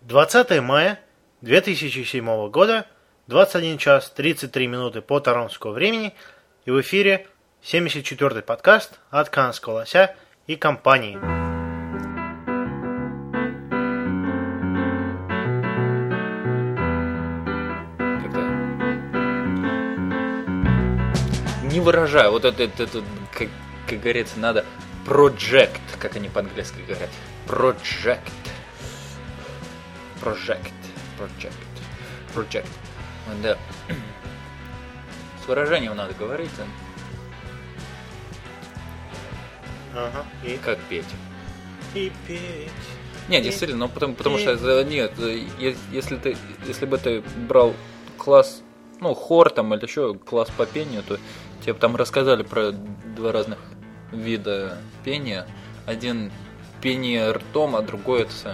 20 мая 2007 года, 21 час 33 минуты по торонтскому времени, и в эфире 74-й подкаст от Канадского лося и компании. Не выражаю, вот это как говорится, надо project, как они по-английски говорят. Project. Да. С выражением надо говорить. Ага. И как петь. И петь. Нет, действительно, но потому что нет, если бы ты брал класс, хор там или еще класс по пению, то тебе там рассказали про два разных вида пения. Один пение ртом, а другой это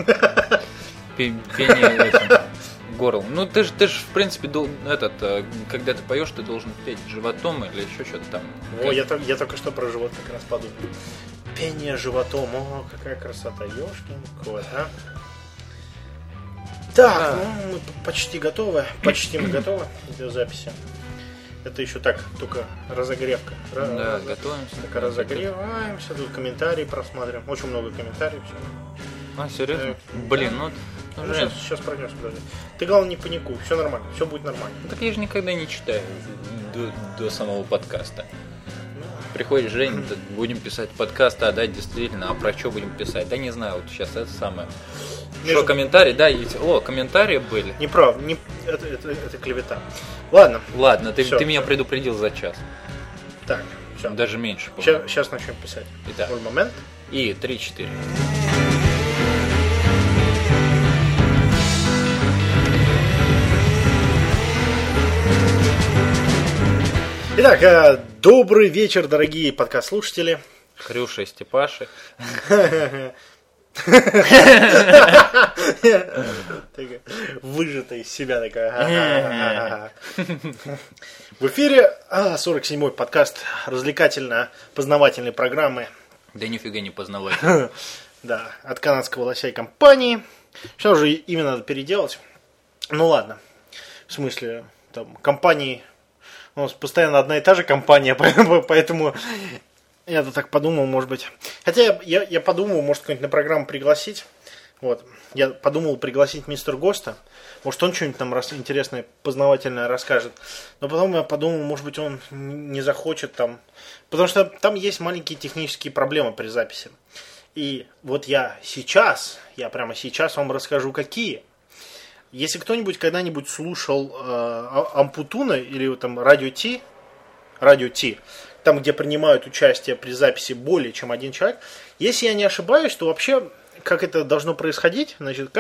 пение горлом. Ты ж в принципе когда ты поешь, ты должен петь животом или еще что-то там. Я только что про живот как раз подумал. Пение животом, какая красота, ёшкин кот, а? Так, мы почти готовы для записи. Это еще так, только разогревка. Да, готовимся. Так, разогреваемся, тут комментарии просматриваем. Очень много комментариев. Серьезно? Блин, сейчас пройдем, подожди. Ты, главное, не паникуй, все нормально, все будет нормально. Так я же никогда не читаю до самого подкаста. Приходит Женя, будем писать подкаст, да, действительно, а про что будем писать? Да не знаю, вот сейчас это самое. Что, комментарии, да, есть. Комментарии были. Неправда, это клевета. Ладно, ты меня предупредил за час. Так, все. Даже меньше. Сейчас начнем писать. Итак. Момент. И 3-4. Итак, добрый вечер, дорогие подкаст-слушатели. Хрюша и Степаши. Выжата из себя такая. В эфире 47-й подкаст развлекательно-познавательной программы. Да нифига не познавательный. Да, от Канадского лося и компании. Сейчас уже имя надо переделать. Ну ладно. В смысле, там, компании... У нас постоянно одна и та же компания, поэтому я-то так подумал, может быть. Хотя я подумал, может, какой-нибудь на программу пригласить. Вот. Я подумал пригласить мистера Госта. Может, он что-нибудь там интересное, познавательное расскажет. Но потом я подумал, может быть, он не захочет там. Потому что там есть маленькие технические проблемы при записи. И вот я прямо сейчас вам расскажу, какие. Если кто-нибудь когда-нибудь слушал Ампутуна или там Радио Ти, там, где принимают участие при записи более чем один человек, если я не ошибаюсь, то вообще, как это должно происходить, значит,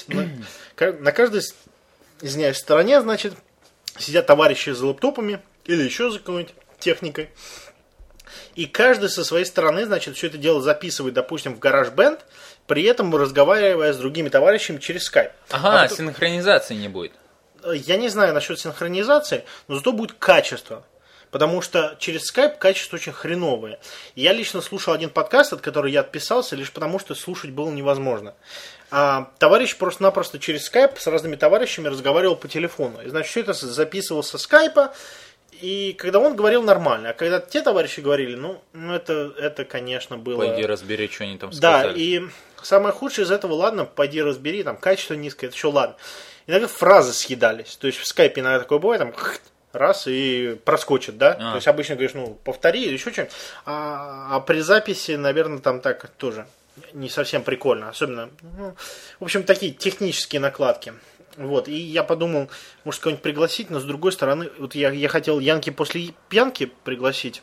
на каждой, извиняюсь, стороне, значит, сидят товарищи за лэптопами или еще за какой-нибудь техникой, и каждый со своей стороны, значит, все это дело записывает, допустим, в GarageBand, при этом разговаривая с другими товарищами через Skype. Ага, синхронизации не будет. Я не знаю насчет синхронизации, но зато будет качество. Потому что через Skype качество очень хреновое. Я лично слушал один подкаст, от которого я отписался, лишь потому, что слушать было невозможно. А товарищ просто-напросто через Skype с разными товарищами разговаривал по телефону. И, значит, все это записывалось со Skype. И когда он говорил нормально, а когда те товарищи говорили, это, конечно, было... Пойди разбери, что они там сказали. Да, и самое худшее из этого, ладно, пойди разбери, там, качество низкое, это еще ладно. Иногда фразы съедались, то есть в скайпе иногда такое бывает, там, раз и проскочит, да? То есть обычно говоришь, повтори или еще что-нибудь, а при записи, наверное, там так тоже не совсем прикольно, особенно, в общем, такие технические накладки. Вот, и я подумал, может, кого-нибудь пригласить, но с другой стороны, вот я хотел Янки после пьянки пригласить,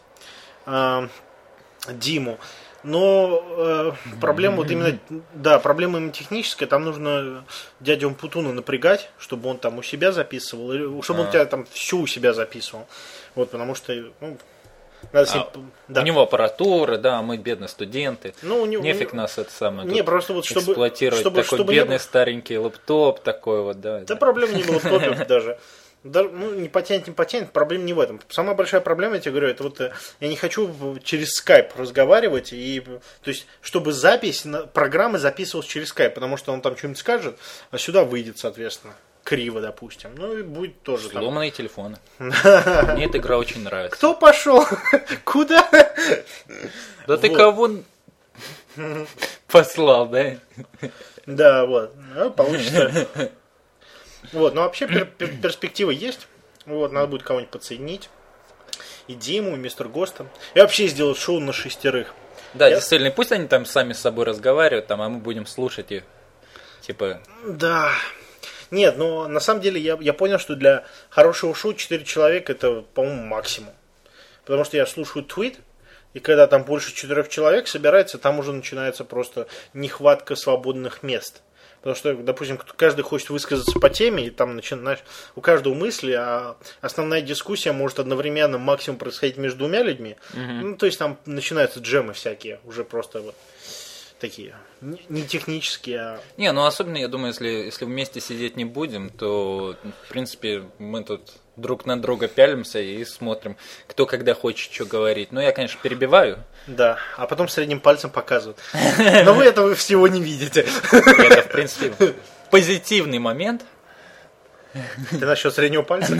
Диму, но проблема вот именно, проблема именно техническая, там нужно дядю Ампутуна напрягать, чтобы он там у себя записывал, или чтобы он тебя там все у себя записывал, вот, потому что, надо у него аппаратура, да, мы бедные студенты. Нефиг нас это самое просто вот эксплуатировать такой бедный старенький лэптоп такой вот, да. Да проблема не в лэптопе даже. Да, ну, не потянет, проблема не в этом. Самая большая проблема, я тебе говорю, это вот я не хочу через скайп разговаривать, то есть, чтобы запись программы записывалась через скайп, потому что он там что-нибудь скажет, а сюда выйдет, соответственно, криво, допустим. Ну, и будет тоже там. Сломанные телефоны. Мне эта игра очень нравится. Кто пошел? Куда? Да ты кого послал, да? Да, вот. Получится. Вот, но вообще перспектива есть. Вот, надо будет кого-нибудь подсоединить. И Диму, и Мистер Госта. И вообще сделать шоу на 6. Да, действительно, пусть они там сами с собой разговаривают, там, а мы будем слушать их. Типа. Да. Нет, но на самом деле я понял, что для хорошего шоу 4 человека это, по-моему, максимум. Потому что я слушаю твит, и когда там больше 4 человек собирается, там уже начинается просто нехватка свободных мест. Потому что, допустим, каждый хочет высказаться по теме, и там начинаешь у каждого мысли, а основная дискуссия может одновременно максимум происходить между 2 людьми. Ну, то есть там начинаются джемы всякие, уже просто вот такие, не технические, а... Не, ну особенно, я думаю, если вместе сидеть не будем, то, в принципе, мы тут друг на друга пялимся и смотрим, кто когда хочет что говорить. Ну, я, конечно, перебиваю. Да, а потом средним пальцем показывают. Но вы этого всего не видите. Это, в принципе, позитивный момент. Ты насчет среднего пальца?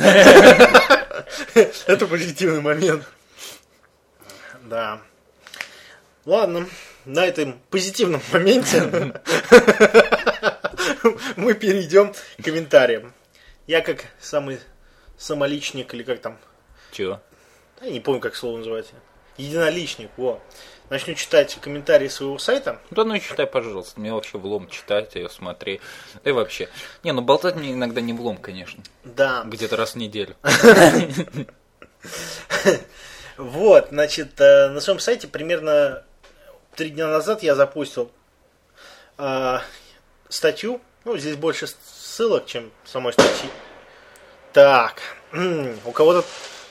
Это позитивный момент. Да. Ладно, на этом позитивном моменте мы перейдем к комментариям. Я как самый самоличник, или как там? Чего? Я не помню, как слово называется. Единоличник, во. Начну читать комментарии своего сайта. Да ну читай, пожалуйста. Мне вообще влом читать, ее смотри. Да и вообще. Не, ну болтать мне иногда не влом, конечно. Да. Где-то раз в неделю. Вот, значит, на своем сайте примерно 3 дня назад я запустил статью. Ну, здесь больше ссылок, чем самой статьи. Так, у кого-то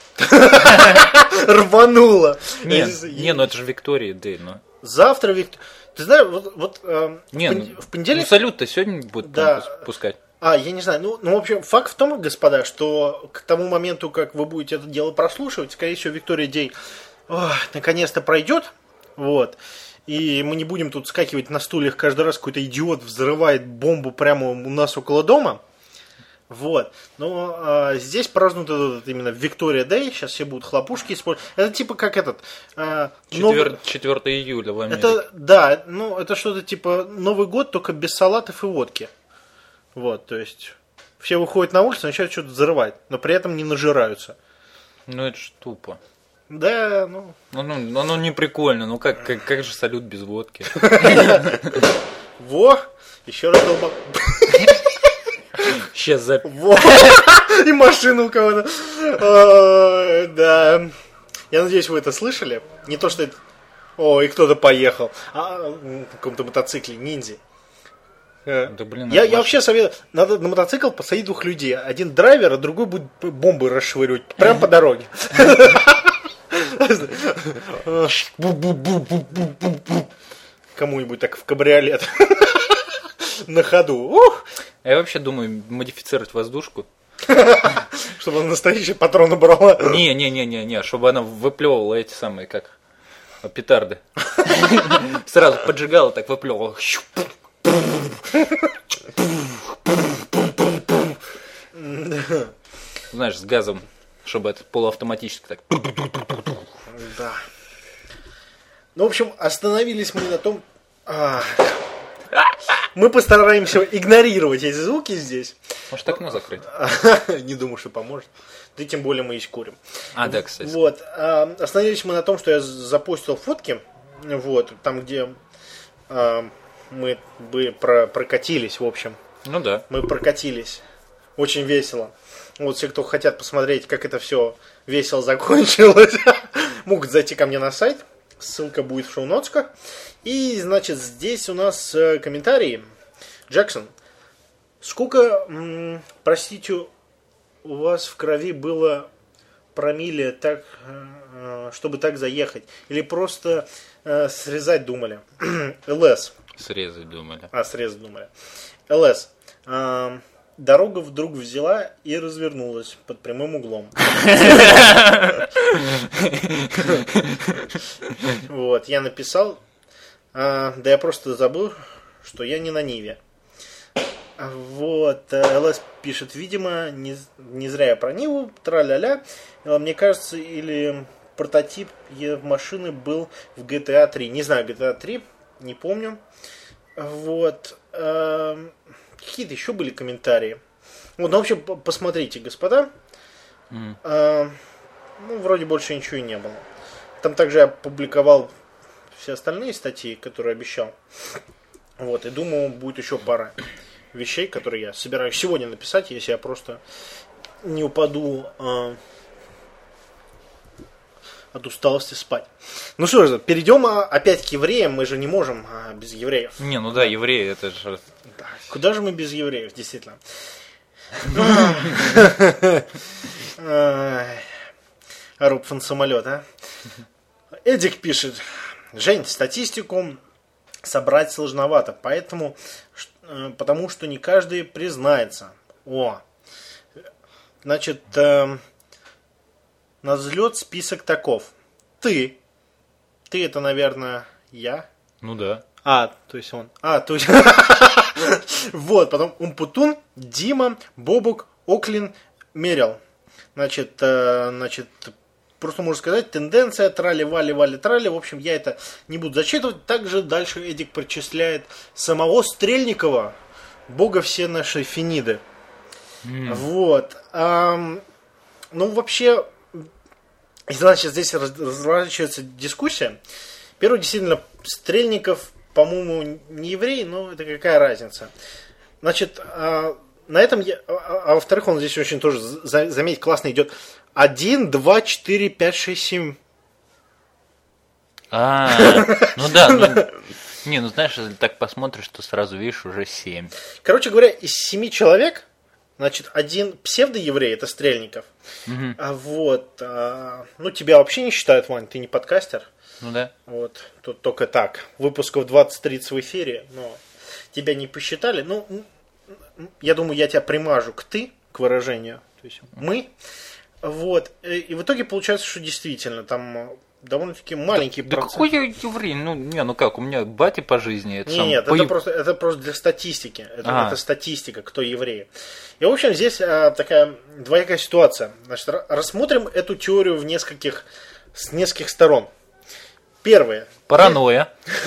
рвануло. Не, ну это же Виктория Дэй, ну. Завтра Виктория. Ты знаешь, вот в понедельник... Ну, салют-то сегодня будет пускать. Я не знаю. Ну, в общем, факт в том, господа, что к тому моменту, как вы будете это дело прослушивать, скорее всего, Виктория Дэй наконец-то пройдет. Вот. И мы не будем тут скакивать на стульях каждый раз, какой-то идиот взрывает бомбу прямо у нас около дома. Вот. Но здесь празднуют этот именно Виктория Дэй. Сейчас все будут хлопушки использовать. Это типа как этот... 4 июля в Америке. Это, да, ну это что-то типа Новый год, только без салатов и водки. Вот, то есть все выходят на улицу, начинают что-то взрывать, но при этом не нажираются. Ну это ж тупо. Да, ну... Ну не прикольно, ну как же салют без водки? Во! Еще раз долбал. Сейчас запись. Во! И машина у кого-то. Да. Я надеюсь, вы это слышали. Не то, что это... О, и кто-то поехал. На каком-то мотоцикле, ниндзя. Да, блин, я вообще советую, надо на мотоцикл посадить 2 людей. Один драйвер, а другой будет бомбы расшвыривать прямо по дороге. Кому-нибудь так в кабриолет. На ходу. Я вообще думаю модифицировать воздушку. Чтобы она настоящие патроны брала. Не, чтобы она выплевывала эти самые, как петарды. Сразу поджигала, так выплевывала. Знаешь, с газом, чтобы это полуавтоматически так. Да. Ну, в общем, остановились мы на том... Мы постараемся игнорировать эти звуки здесь. Может, окно закрыть? Не думаю, что поможет. Да и тем более мы и курим. Да, кстати. Вот. Остановились мы на том, что я запостил фотки. Вот. Там, где мы бы прокатились, в общем. Ну да. Мы прокатились. Очень весело. Вот все, кто хотят посмотреть, как это все весело закончилось, могут зайти ко мне на сайт. Ссылка будет в шоу-нотках. И, значит, здесь у нас комментарии. Джексон, сколько, простите, у вас в крови было промилле, так, чтобы так заехать? Или просто срезать думали? ЛС. Срезать думали. Срезать думали. ЛС. дорога вдруг взяла и развернулась под прямым углом. Вот, я написал, да я просто забыл, что я не на Ниве. Вот, ЛС пишет, видимо, не зря я про Ниву, тра-ля-ля. Мне кажется, или прототип машины был в GTA 3. Не знаю, GTA 3, не помню. Вот. Какие-то еще были комментарии. Вот, ну, в общем, посмотрите, господа. Ну, вроде больше ничего и не было. Там также я публиковал все остальные статьи, которые обещал. Вот, и думаю, будет еще пара вещей, которые я собираюсь сегодня написать, если я просто не упаду от усталости спать. Ну что же, перейдем опять к евреям. Мы же не можем без евреев. Не, ну да, евреи, это же... Да. Куда же мы без евреев, действительно? Роб фон самолет, а? Эдик пишет. Жень, статистику собрать сложновато, потому что не каждый признается. Значит, на взлет список таков. Ты это, наверное, я? Ну да. То есть он. То есть... Вот, потом Умпутун, Дима, Бобук, Оклин, Мерил. Значит, просто можно сказать, тенденция, трали-вали-вали-трали. В общем, я это не буду зачитывать. Также дальше Эдик причисляет самого Стрельникова, бога всей нашей Фениды. Вот. Ну, вообще, значит, здесь разворачивается дискуссия. Первый, действительно, Стрельников, по-моему, не еврей, но это какая разница. Значит, на этом во-вторых, он здесь очень тоже, заметь, классно идет. 1, 2, 4, 5, 6, 7. Ну да, ну знаешь, если так посмотришь, то сразу видишь уже 7. Короче говоря, из 7 человек, значит, один псевдоеврей, это Стрельников. Вот, ну тебя вообще не считают, Вань, ты не подкастер. Ну да. Вот, тут только так. Выпусков 20-30 в эфире, но тебя не посчитали. Ну, я думаю, я тебя примажу к выражению. То есть мы. Вот. И в итоге получается, что действительно там довольно-таки маленький процент. Да какой я еврей? Ну как, у меня батя по жизни. Нет, это просто для статистики. Это статистика, кто евреи. И, в общем, здесь такая двоякая ситуация. Значит, рассмотрим эту теорию с нескольких сторон. Первое. Паранойя.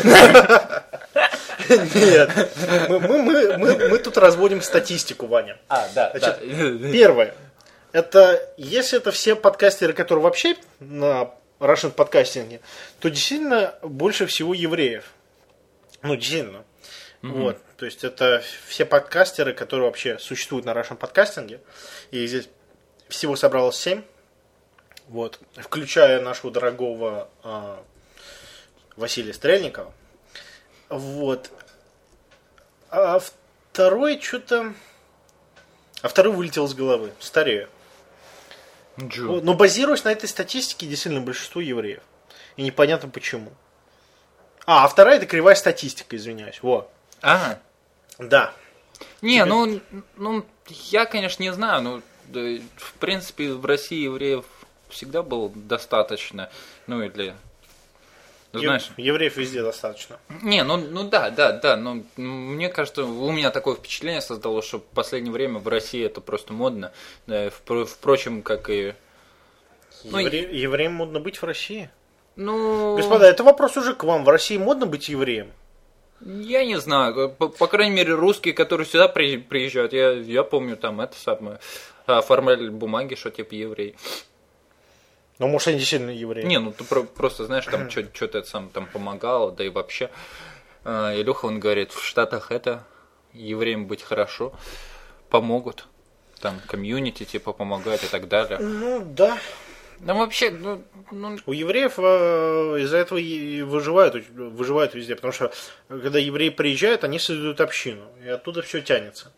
Нет. Мы тут разводим статистику, Ваня. Да. Первое. Это если это все подкастеры, которые вообще на Russian подкастинге, то действительно больше всего евреев. Ну, действительно. Вот. То есть это все подкастеры, которые вообще существуют на Russian подкастинге. И здесь всего собралось 7. Вот. Включая нашего дорогого Василия Стрельникова. Вот. А второй вылетел с головы. Старею. Но базируясь на этой статистике, действительно большинство евреев. И непонятно почему. А вторая это кривая статистика, извиняюсь. Во. Да. Не, ну я, конечно, не знаю, но в принципе в России евреев всегда было достаточно. Ну или... Знаешь, евреев везде достаточно. Не, да, но мне кажется, у меня такое впечатление создалось, что в последнее время в России это просто модно. Да, впрочем, как и... Евреям модно быть в России? Ну... Господа, это вопрос уже к вам. В России модно быть евреем? Я не знаю. По крайней мере, русские, которые сюда приезжают, я помню, там это самое, оформляли бумаги, что типа еврей. Ну, может, они действительно евреи. Не, ну ты просто знаешь, там что-то сам там помогало, да и вообще. Илюха, он говорит, в Штатах это евреям быть хорошо, помогут. Там комьюнити типа помогают и так далее. Ну, да. Ну, вообще, У евреев из-за этого и выживают везде, потому что когда евреи приезжают, они создают общину, и оттуда все тянется.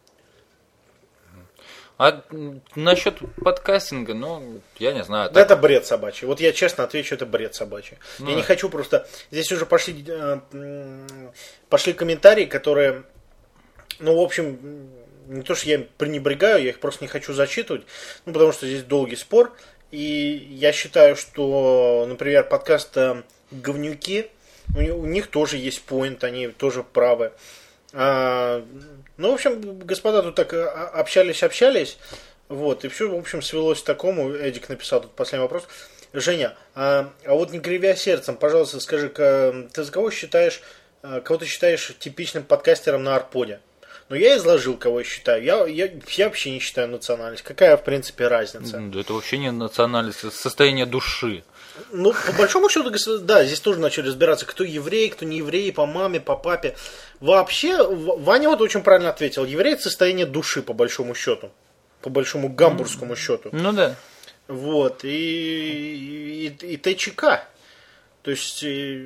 А насчет подкастинга, я не знаю. Да, это бред собачий. Вот я честно отвечу, это бред собачий. Я не хочу просто... Здесь уже пошли комментарии, которые, в общем, не то, что я пренебрегаю, я их просто не хочу зачитывать, ну, потому что здесь долгий спор. И я считаю, что, например, подкаст «Говнюки», у них тоже есть поинт, они тоже правы. Ну, в общем, господа тут так общались, вот, и все, в общем, свелось к такому. Эдик написал тут последний вопрос. Женя, а вот не кривя сердцем, пожалуйста, скажи, ты за кого ты считаешь типичным подкастером на Арподе? Ну, я изложил, кого я считаю. Я вообще не считаю национальность. Какая, в принципе, разница? Это вообще не национальность, это состояние души. Ну, по большому счету, да, здесь тоже начали разбираться, кто еврей, кто не еврей, по маме, по папе. Вообще, Ваня вот очень правильно ответил. Еврей – это состояние души, по большому счету. По большому гамбургскому счету. Ну, да. Вот, и ТЧК. То есть...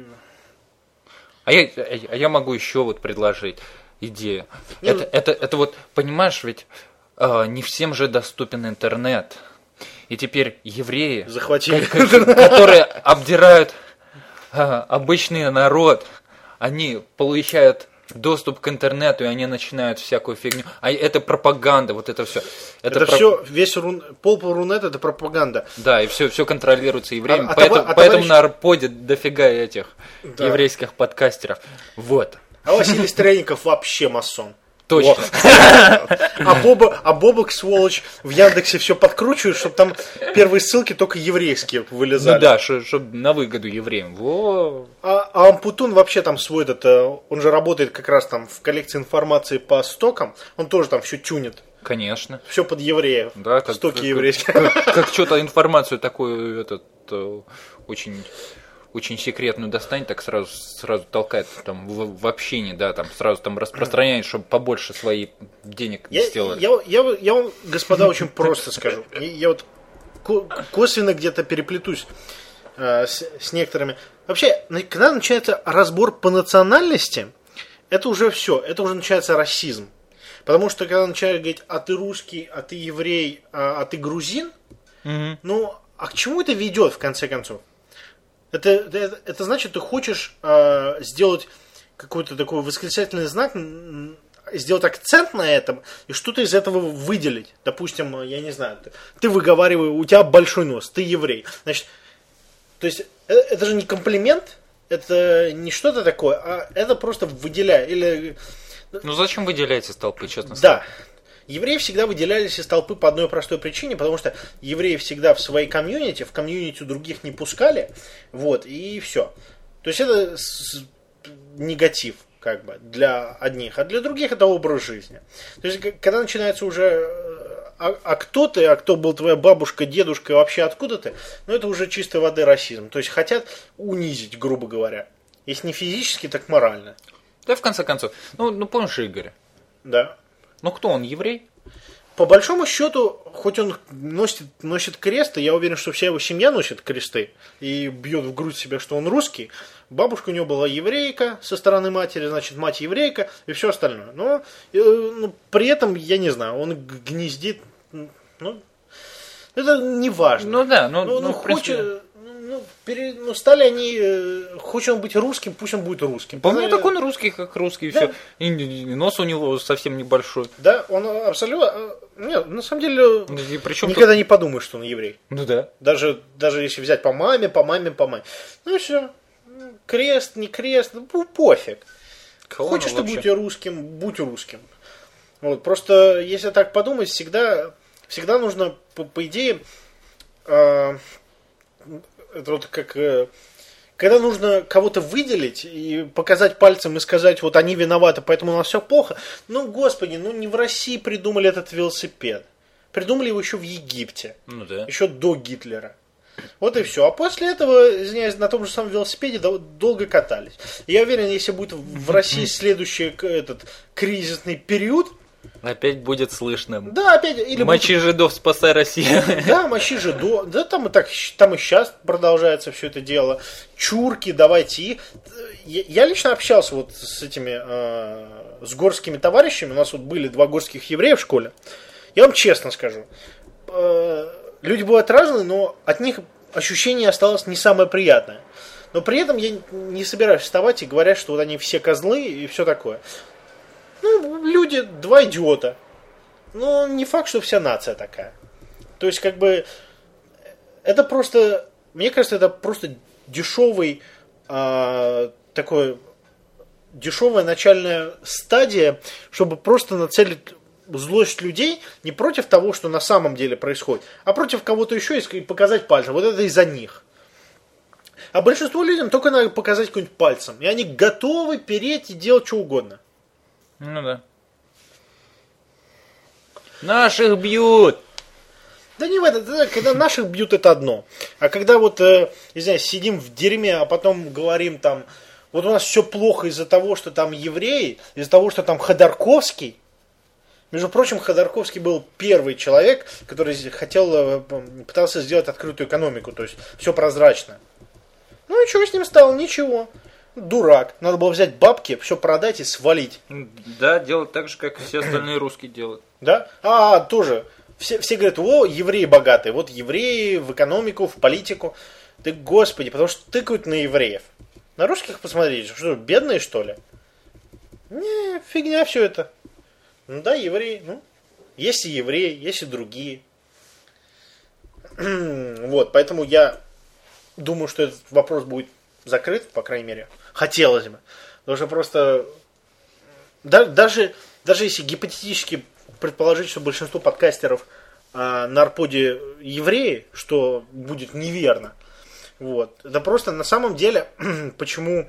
А я могу еще вот предложить идею. Это вот, понимаешь, ведь не всем же доступен интернет. И теперь евреи, захватили, которые обдирают обычный народ, они получают доступ к интернету, и они начинают всякую фигню. А это пропаганда, вот это все. Это все, весь полрунет это пропаганда. Да, и все контролируется евреями. Поэтому на Арподе дофига этих еврейских подкастеров. Вот. А Василий Стрельников вообще масон. Точно. А Бобок, сволочь, в Яндексе все подкручивает, чтобы там первые ссылки только еврейские вылезали. Ну да, чтобы на выгоду евреям. Во. А Ампутун вообще там свой, он же работает как раз там в коллекции информации по стокам, он тоже там все тюнит. Конечно. Все под евреев. Да, стоки еврейские. Как что-то информацию такую очень секретную достанет, так сразу толкает там в общении, да, там сразу там распространяет, чтобы побольше свои денег сделать. Я вам, господа, очень просто скажу. Я вот косвенно где-то переплетусь с некоторыми. Вообще, когда начинается разбор по национальности, это уже все, это уже начинается расизм. Потому что когда начинают говорить, а ты русский, а ты еврей, а ты грузин, ну, а к чему это ведет в конце концов? Это значит, ты хочешь сделать какой-то такой восклицательный знак, сделать акцент на этом и что-то из этого выделить. Допустим, я не знаю, ты выговариваешь, у тебя большой нос, ты еврей. Значит, то есть это же не комплимент, это не что-то такое, а это просто выделяет. Ну зачем выделяете из толпы, честно сказать? Да. Евреи всегда выделялись из толпы по одной простой причине, потому что евреи всегда в своей комьюнити, в комьюнити других не пускали, вот, и все. То есть это негатив, как бы, для одних, а для других это образ жизни. То есть, когда начинается уже, кто ты, а кто был твоя бабушка, дедушка, и вообще откуда ты, ну, это уже чистой воды расизм. То есть, хотят унизить, грубо говоря. Если не физически, так морально. Да, в конце концов, ну помнишь Игоря? Да. Ну, кто он, еврей? По большому счету, хоть он носит крест, и я уверен, что вся его семья носит кресты и бьет в грудь себя, что он русский. Бабушка у него была еврейка со стороны матери, значит, мать еврейка и все остальное. Но при этом, я не знаю, он гнездит, это не важно. Ну да, хочет... стали они, хочет он быть русским, пусть он будет русским. По мне, так он русский, как русский, да. Все. И нос у него совсем небольшой. Да, он абсолютно... Нет, на самом деле, никогда тут... не подумаешь, что он еврей. Ну да. Даже если взять по маме. Ну и все. Крест, не крест, пофиг. Хочешь ты быть русским, будь русским. Вот, просто, если так подумать, всегда нужно, по идее... Это вот как, когда нужно кого-то выделить и показать пальцем и сказать, вот они виноваты, поэтому у нас все плохо. Ну, господи, не в России придумали этот велосипед. Придумали его еще в Египте. Ну да. Еще до Гитлера. Вот и все. А после этого, извиняюсь, на том же самом велосипеде долго катались. И я уверен, если будет в России следующий кризисный период, опять будет слышно. Да, опять. Мочи жидов, спасай Россию. Да, мочи жидов. Да, там и сейчас продолжается все это дело. Чурки, давайте. Я лично общался вот с этими, с горскими товарищами. У нас вот были 2 горских еврея в школе. Я вам честно скажу. Люди бывают разные, но от них ощущение осталось не самое приятное. Но при этом я не собираюсь вставать и говорить, что вот они все козлы и все такое. Люди, 2 идиота. Ну, не факт, что вся нация такая. То есть, как бы, это просто, мне кажется, это просто дешевый, такой, дешевая начальная стадия, чтобы просто нацелить злость людей не против того, что на самом деле происходит, а против кого-то еще и показать пальцем. Вот это из-за них. А большинству людям только надо показать какой-нибудь пальцем. И они готовы переть и делать что угодно. Ну да. Наших бьют! Да не в это, когда наших бьют, это одно. А когда вот, не знаю, сидим в дерьме, а потом говорим там, вот у нас все плохо из-за того, что там евреи, из-за того, что там Ходорковский. Между прочим, Ходорковский был первый человек, который пытался сделать открытую экономику, то есть все прозрачно. Ну и что с ним стало? Ничего. Дурак. Надо было взять бабки, все продать и свалить. Да, делать так же, как все остальные русские делают. Да? Тоже. Все говорят, евреи богатые. Вот евреи в экономику, в политику. Ты, господи, потому что тыкают на евреев. На русских посмотрите, что, бедные, что ли? Не, фигня все это. Ну да, евреи. Ну, есть и евреи, есть и другие. Вот, поэтому я думаю, что этот вопрос будет закрыт, по крайней мере. Хотелось бы. Потому что просто... Даже если гипотетически предположить, что большинство подкастеров на Арподе евреи, что будет неверно. Вот. Это просто на самом деле, почему...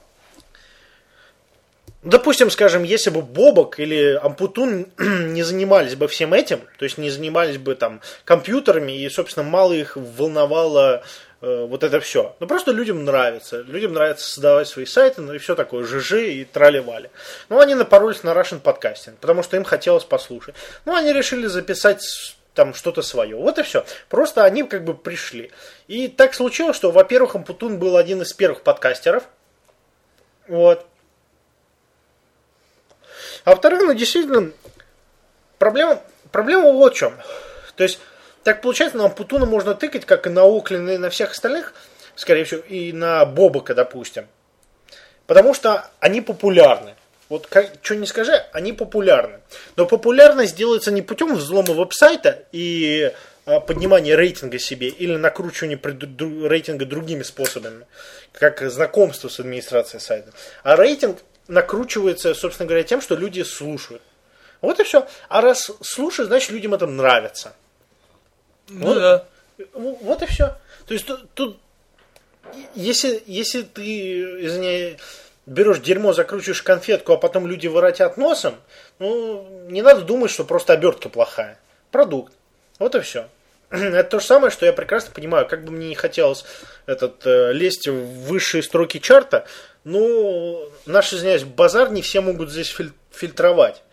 Допустим, скажем, если бы Бобок или Ампутун не занимались бы всем этим, то есть не занимались бы там компьютерами, и, собственно, мало их волновало вот это все. Ну, просто людям нравится. Людям нравится создавать свои сайты, ну и все такое, ЖЖ и трали-вали. Ну, они напоролись на Russian Podcasting, потому что им хотелось послушать. Ну, они решили записать там что-то свое. Вот и все. Просто они как бы пришли. И так случилось, что, во-первых, Ампутун был один из первых подкастеров. Вот. А во-вторых, ну, действительно, проблема вот в чем. То есть, так получается, на Ампутуна можно тыкать, как и на Оклина, и на всех остальных, скорее всего, и на Бобока, допустим. Потому что они популярны. Вот что не скажи, они популярны. Но популярность делается не путем взлома веб-сайта и поднимания рейтинга себе, или накручивания рейтинга другими способами, как знакомство с администрацией сайта. А рейтинг накручивается, собственно говоря, тем, что люди слушают. Вот и все. А раз слушают, значит, людям это нравится. Ну вот, да. Вот и все. То есть тут если ты, извиняюсь, берешь дерьмо, закручиваешь конфетку, а потом люди воротят носом, ну, не надо думать, что просто обертка плохая. Продукт. Вот и все. Это то же самое, что я прекрасно понимаю, как бы мне не хотелось лезть в высшие строки чарта, ну, наш, извиняюсь, базар не все могут здесь фильтровать.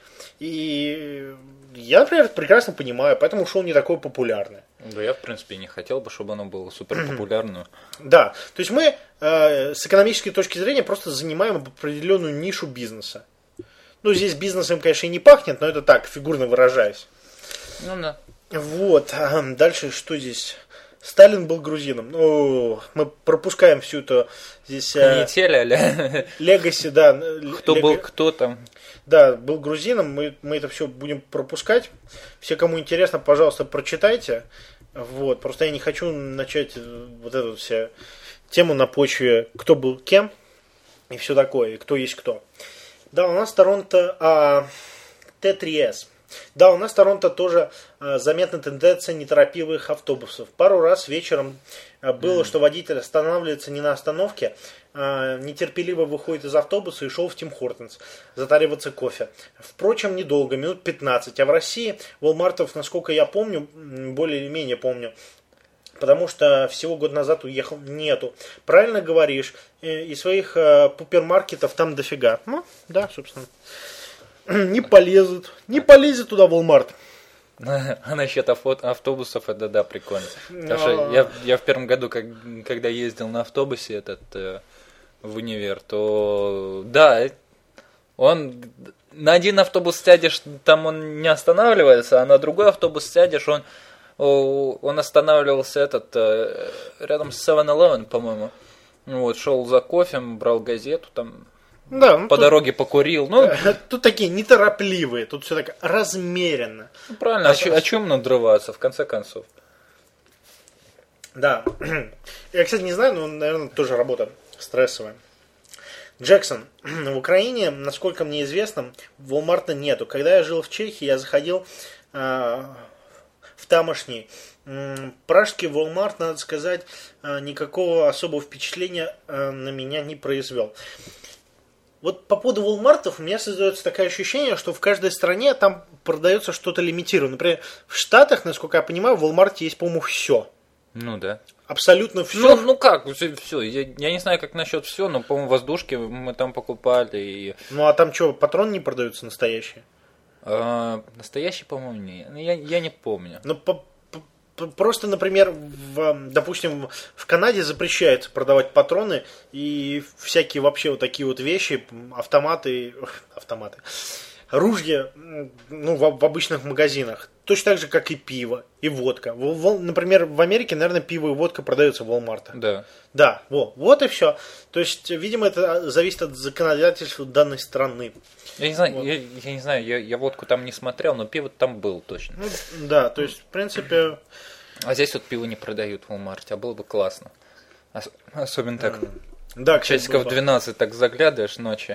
И я, например, прекрасно понимаю, поэтому шоу не такое популярное. Да, я, в принципе, не хотел бы, чтобы оно было супер популярным. Да, то есть мы с экономической точки зрения просто занимаем определенную нишу бизнеса. Ну, здесь бизнесом, конечно, и не пахнет, но это так, фигурно выражаясь. Ну да. Вот, дальше что здесь? Сталин был грузином. Ну, мы пропускаем всю эту здесь... Канитель, а-ля. Легаси, да. Кто был кто там. Да, был грузином, мы это все будем пропускать. Все, кому интересно, пожалуйста, прочитайте. Вот, просто я не хочу начать вот эту вся тему на почве, кто был кем и все такое, и кто есть кто. Да, у нас Торонто Т3С. Да, у нас в Торонто тоже заметна тенденция неторопливых автобусов. Пару раз вечером было, что водитель останавливается не на остановке, нетерпеливо выходит из автобуса и шел в Тим Хортонс затариваться кофе. Впрочем, недолго, минут 15. А в России Walmart'ов, насколько я помню, более или менее помню, потому что всего год назад уехал, нету. Правильно говоришь, и своих пупермаркетов там дофига. Ну, да, собственно. Не полезет туда Walmart. А насчет автобусов, это да, прикольно. Потому что я в первом году, когда ездил на автобусе в универ, то да, он на один автобус сядешь, там он не останавливается, а на другой автобус сядешь, он останавливался рядом с 7-Eleven, по-моему. Вот, шел за кофе, брал газету, там Да, ну, по дороге покурил. Ну, тут такие неторопливые, тут все так размеренно. правильно, о чем надрываться, в конце концов? Да. Я, кстати, не знаю, но, наверное, тоже работа стрессовая. Джексон. В Украине, насколько мне известно, Walmart нету. Когда я жил в Чехии, я заходил в тамошний. Пражский Walmart, надо сказать, никакого особого впечатления на меня не произвел. Вот по поводу Walmart'ов у меня создается такое ощущение, что в каждой стране там продается что-то лимитированное. Например, в Штатах, насколько я понимаю, в Walmart есть, по-моему, все. Ну да. Абсолютно все. Ну как, все. Я не знаю, как насчет все, но, по-моему, воздушки мы там покупали. И... Ну а там что, патроны не продаются настоящие? Настоящие, по-моему, не. Я не помню. Ну, просто, например, допустим, в Канаде запрещается продавать патроны и всякие вообще вот такие вот вещи, автоматы, ружья, ну, в обычных магазинах. Точно так же, как и пиво, и водка. Например, в Америке, наверное, пиво и водка продаются в Walmart. Да. Да, вот и все. То есть, видимо, это зависит от законодательства данной страны. Я не знаю, вот. я не знаю, я водку там не смотрел, но пиво там было точно. Ну, да, то есть, в принципе... А здесь вот пиво не продают в Walmart, а было бы классно. Особенно так. Да, часиков 12 так заглядываешь ночи.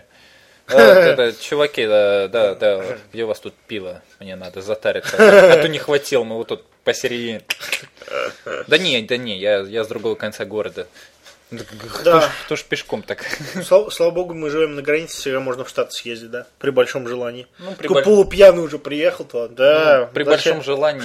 Чуваки, да, где у вас тут пиво? Мне надо затариться. А то не хватило, мы вот тут посередине. Да не, я с другого конца города. Да. Кто ж пешком так? Слава богу, мы живем на границе, всегда можно в Штаты съездить, да, при большом желании. Ну, полупьяный уже приехал, то да. При большом желании.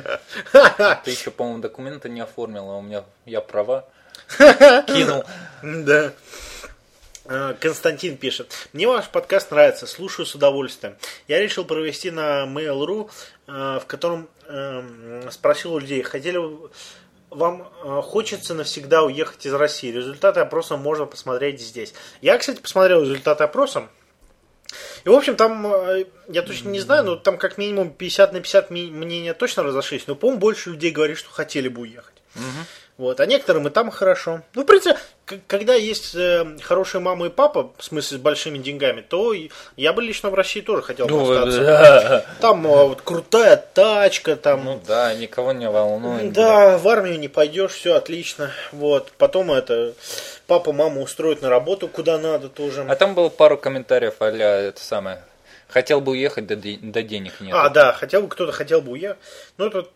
Ты еще, по-моему, документы не оформил, а у меня я права кинул. Да. Константин пишет. Мне ваш подкаст нравится, слушаю с удовольствием. Я решил провести на Mail.ru, в котором спросил у людей, хотели бы... Вам хочется навсегда уехать из России. Результаты опроса можно посмотреть здесь. Я, кстати, посмотрел результаты опроса. И, в общем, там, я точно не знаю, но там как минимум 50 на 50 мнения точно разошлись. Но, по-моему, больше людей говорит, что хотели бы уехать. Угу. Вот. А некоторым и там хорошо. Ну, в принципе, когда есть хорошие мама и папа, в смысле с большими деньгами, то я бы лично в России тоже хотел бы остаться. Да. Там вот крутая тачка, там. Ну да, никого не волнует. Да, в армию не пойдешь, все отлично. Вот. Потом папа, мама устроят на работу куда надо тоже. А там было пару комментариев, а-ля это самое. Хотел бы уехать, да денег нет. А, да, кто-то хотел бы уехать. Ну, тут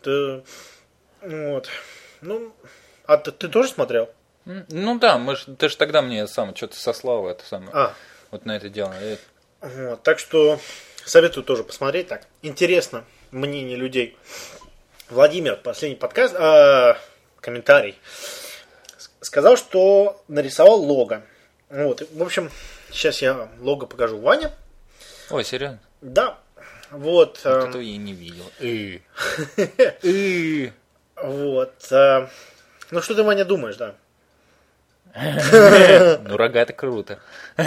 вот. Ну, а ты тоже смотрел? Ну да, ты же тогда мне что-то сослал это самое. Вот на это дело. Вот, так что советую тоже посмотреть. Так, интересно мнение людей. Владимир, последний подкаст, комментарий, сказал, что нарисовал лого. Вот, в общем, сейчас я лого покажу Ване. Ой, серьезно? Да. Вот. Вот этого я не видел. Вот. Ну, что ты, Ваня, думаешь, да? Ну, рога это круто.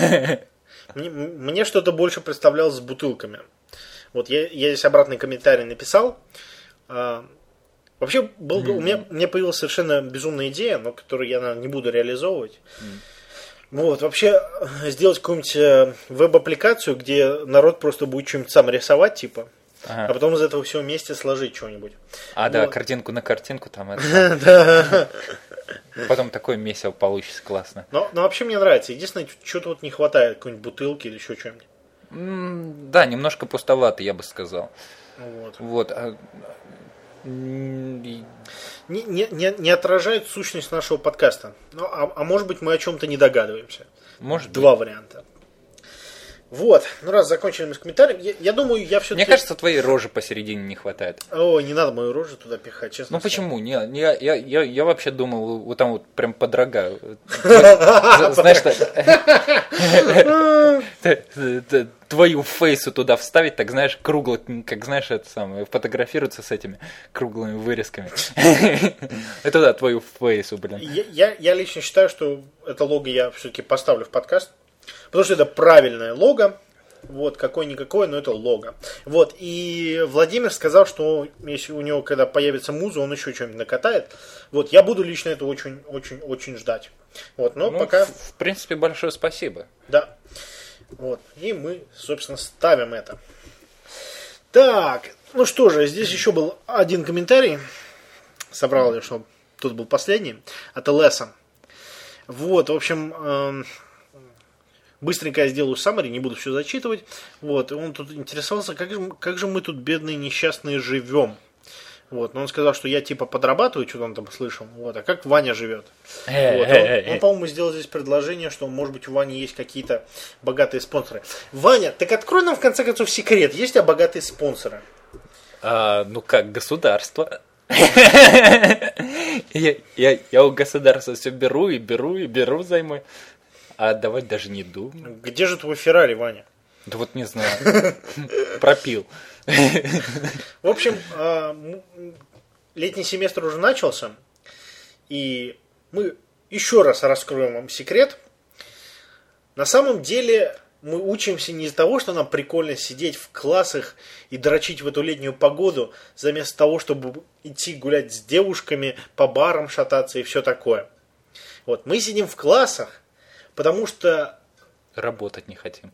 Мне что-то больше представлялось с бутылками. Вот я здесь обратный комментарий написал. Вообще, у меня появилась совершенно безумная идея, но которую я, наверное, не буду реализовывать. Вот, вообще, сделать какую-нибудь веб-аппликацию, где народ просто будет что-нибудь сам рисовать, типа. А потом из этого всего вместе сложить что-нибудь. Да, картинку на картинку там это. Да. Потом такое месиво получится классно. Но вообще мне нравится. Единственное, что-то вот не хватает, какой-нибудь бутылки или еще что-нибудь. Да, немножко пустовато, я бы сказал. Вот. Не отражает сущность нашего подкаста. А может быть, мы о чем-то не догадываемся. Может Два варианта. Вот, ну раз закончили мы с комментарием, я думаю, я все-таки... Мне кажется, твоей рожи посередине не хватает. Ой, не надо мою рожу туда пихать, честно. Ну почему? Я вообще думал, вот там вот прям под рога. Знаешь, твою фейсу туда вставить, так знаешь, кругло, как знаешь, это самое, фотографироваться с этими круглыми вырезками. Это да, твою фейсу, блин. Я лично считаю, что это лого я все-таки поставлю в подкаст. Потому что это правильное лого. Вот, какое-никакое, но это лого. Вот, и Владимир сказал, что если у него, когда появится муза, он еще что-нибудь накатает. Вот, я буду лично это очень-очень-очень ждать. Вот, но пока... В принципе, большое спасибо. Да. Вот. И мы, собственно, ставим это. Так, ну что же, здесь еще был один комментарий. Собрал я, что тут был последний. От Леса. Вот, в общем, быстренько я сделаю summary, не буду все зачитывать. Вот, и он тут интересовался, как же мы тут, бедные несчастные, живем. Вот, но он сказал, что я типа подрабатываю, что-то он там слышал. Вот, а как Ваня живет? Вот, он, по-моему, сделал здесь предложение, что, может быть, у Вани есть какие-то богатые спонсоры. Ваня, так открой нам, в конце концов, секрет. Есть у тебя богатые спонсоры? Ну как, государство. Я у государства все беру займы. А отдавать даже не думаю. Где же твой Феррари, Ваня? Да вот не знаю. Пропил. В общем, летний семестр уже начался. И мы еще раз раскроем вам секрет. На самом деле мы учимся не из-за того, что нам прикольно сидеть в классах и дрочить в эту летнюю погоду, вместо того, чтобы идти гулять с девушками, по барам шататься и все такое. Вот, мы сидим в классах, потому что... Работать не хотим.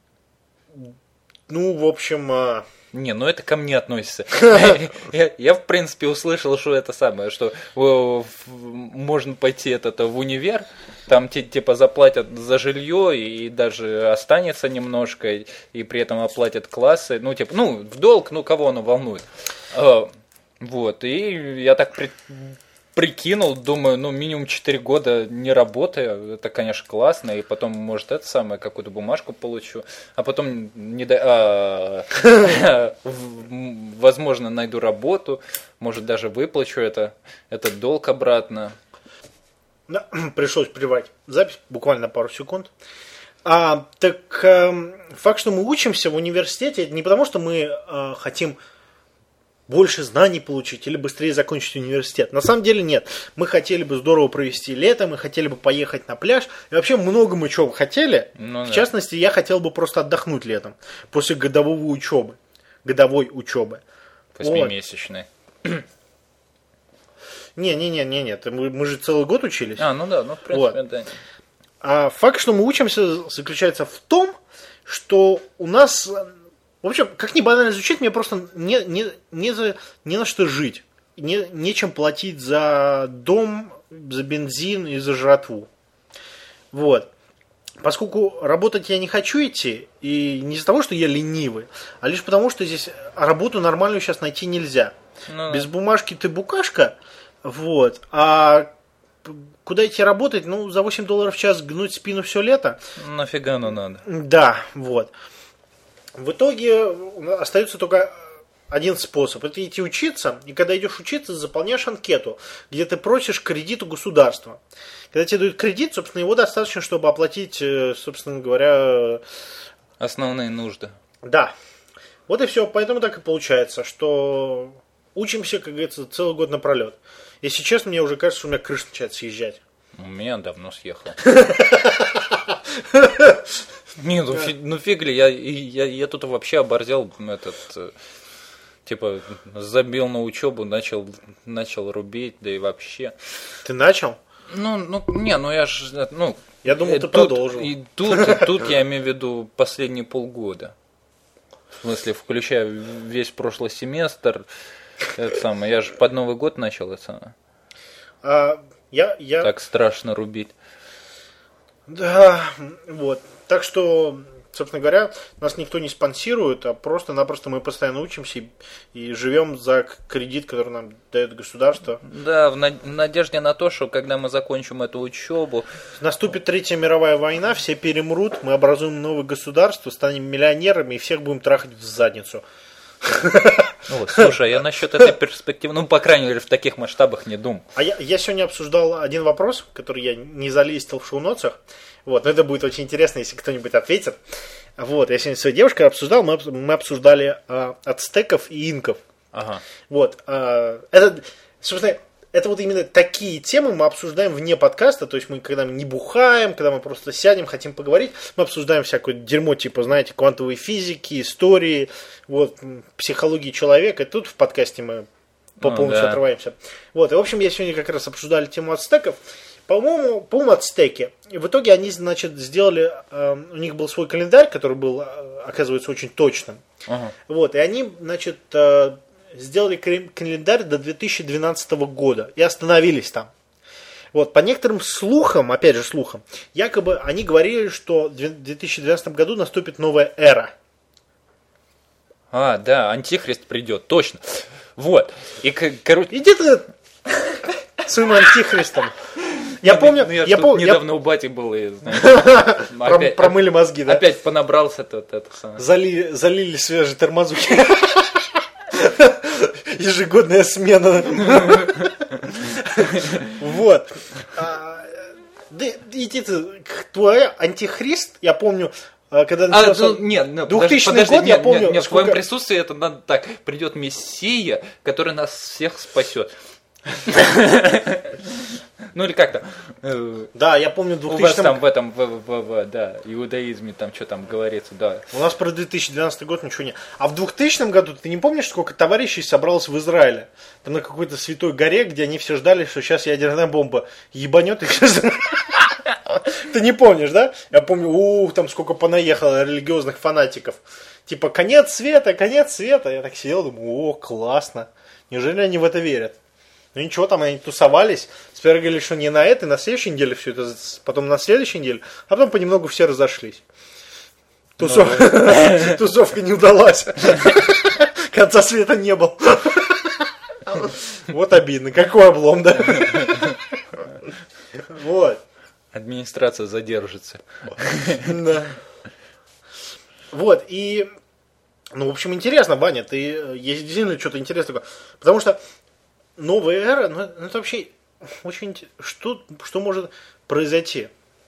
Ну, в общем... Не, ну это ко мне относится. Я, в принципе, услышал, что это самое, что можно пойти в универ, там типа заплатят за жилье и даже останется немножко, и при этом оплатят классы, в долг, кого оно волнует. Вот, и я так прикинул, думаю, минимум 4 года не работая, это, конечно, классно, и потом, может, какую-то бумажку получу, а потом, возможно, найду работу, может, даже выплачу этот долг обратно. Да, пришлось прервать запись, буквально пару секунд. Факт, что мы учимся в университете, это не потому, что мы хотим больше знаний получить или быстрее закончить университет. На самом деле нет. Мы хотели бы здорово провести лето, мы хотели бы поехать на пляж. И вообще много мы чего хотели. В частности, я хотел бы просто отдохнуть летом. После годовой учебы. 8-месячной. Нет. Мы же целый год учились. В принципе, да. А факт, что мы учимся, заключается в том, что у нас... В общем, как ни банально звучит, мне просто не на что жить. Нечем платить за дом, за бензин и за жратву. Вот. Поскольку работать я не хочу идти, и не из-за того, что я ленивый, а лишь потому, что здесь работу нормальную сейчас найти нельзя. Без бумажки ты букашка, вот, а куда идти работать? За $8 в час гнуть спину все лето. Нафига оно надо? Да, вот. В итоге остается только один способ. Это идти учиться, и когда идешь учиться, заполняешь анкету, где ты просишь кредит у государства. Когда тебе дают кредит, собственно, его достаточно, чтобы оплатить, собственно говоря... Основные нужды. Да. Вот и все. Поэтому так и получается, что учимся, как говорится, целый год напролет. Если честно, мне уже кажется, что у меня крыша начинает съезжать. У меня давно съехала. Не, фиг ли, я тут вообще оборзел, забил на учебу, начал рубить, да и вообще. Ты начал? Я думал, ты продолжил. И тут я имею в виду последние полгода. В смысле, включая весь прошлый семестр, я же под Новый год начал так страшно рубить. Да, вот. Так что, собственно говоря, нас никто не спонсирует, а просто-напросто мы постоянно учимся и живем за кредит, который нам дает государство. Да, в надежде на то, что когда мы закончим эту учебу... Наступит Третья мировая война, все перемрут, мы образуем новое государство, станем миллионерами и всех будем трахать в задницу. Слушай, я насчет этой перспективы, по крайней мере, в таких масштабах не думал. А я сегодня обсуждал один вопрос, который я не залистил в шоу-нотсах. Вот, но это будет очень интересно, если кто-нибудь ответит. Вот, я сегодня с своей девушкой обсуждал, мы обсуждали ацтеков и инков. Ага. Вот, собственно, это вот именно такие темы мы обсуждаем вне подкаста, то есть мы когда мы не бухаем, когда мы просто сядем, хотим поговорить, мы обсуждаем всякое дерьмо, типа, знаете, квантовой физики, истории, вот, психологии человека, и тут в подкасте мы полностью отрываемся. Вот, и в общем, я сегодня как раз обсуждали тему ацтеков, По-моему, ацтеки. И в итоге они, значит, сделали, у них был свой календарь, который был, оказывается, очень точным. Ага. Вот, и они, значит, сделали календарь до 2012 года и остановились там. Вот, по некоторым слухам, опять же слухам, якобы они говорили, что в 2012 году наступит новая эра. А, да, антихрист придет, точно. Вот. И, короче... Иди ты своим антихристом. Я помню, недавно у бати был, и, знаешь, промыли мозги, да? Опять понабрался это самое. Залили свежие тормозухи. Ежегодная смена. Вот. Иди ты, твой антихрист, я помню, когда начался 2000 год, я помню... Нет, в твоем присутствии это надо так, придет Мессия, который нас всех спасет. Ну или как-то. Да, я помню 2000 У вас там в этом, да, иудаизме там что там говорится, да. У нас про 2012 год ничего нет. А в 2000 году, ты не помнишь, сколько товарищей собралось в Израиле? Там на какой-то святой горе, где они все ждали, что сейчас ядерная бомба ебанет их. Ты не помнишь, да? Я помню, там сколько понаехало религиозных фанатиков. Типа, конец света, конец света. Я так сидел, думаю, классно. Неужели они в это верят? Ну ничего, там они тусовались. Сперва говорили, что не на этой, на следующей неделе все это, потом на следующей неделе, а потом понемногу все разошлись. Тусовка не удалась. Конца света не было. Вот обидно. Какой облом, да? Вот. Администрация задержится. Да. Вот, и... Ну, в общем, интересно, Ваня, есть действительно что-то интересное. Потому что новая эра, ну это вообще очень... Что может произойти?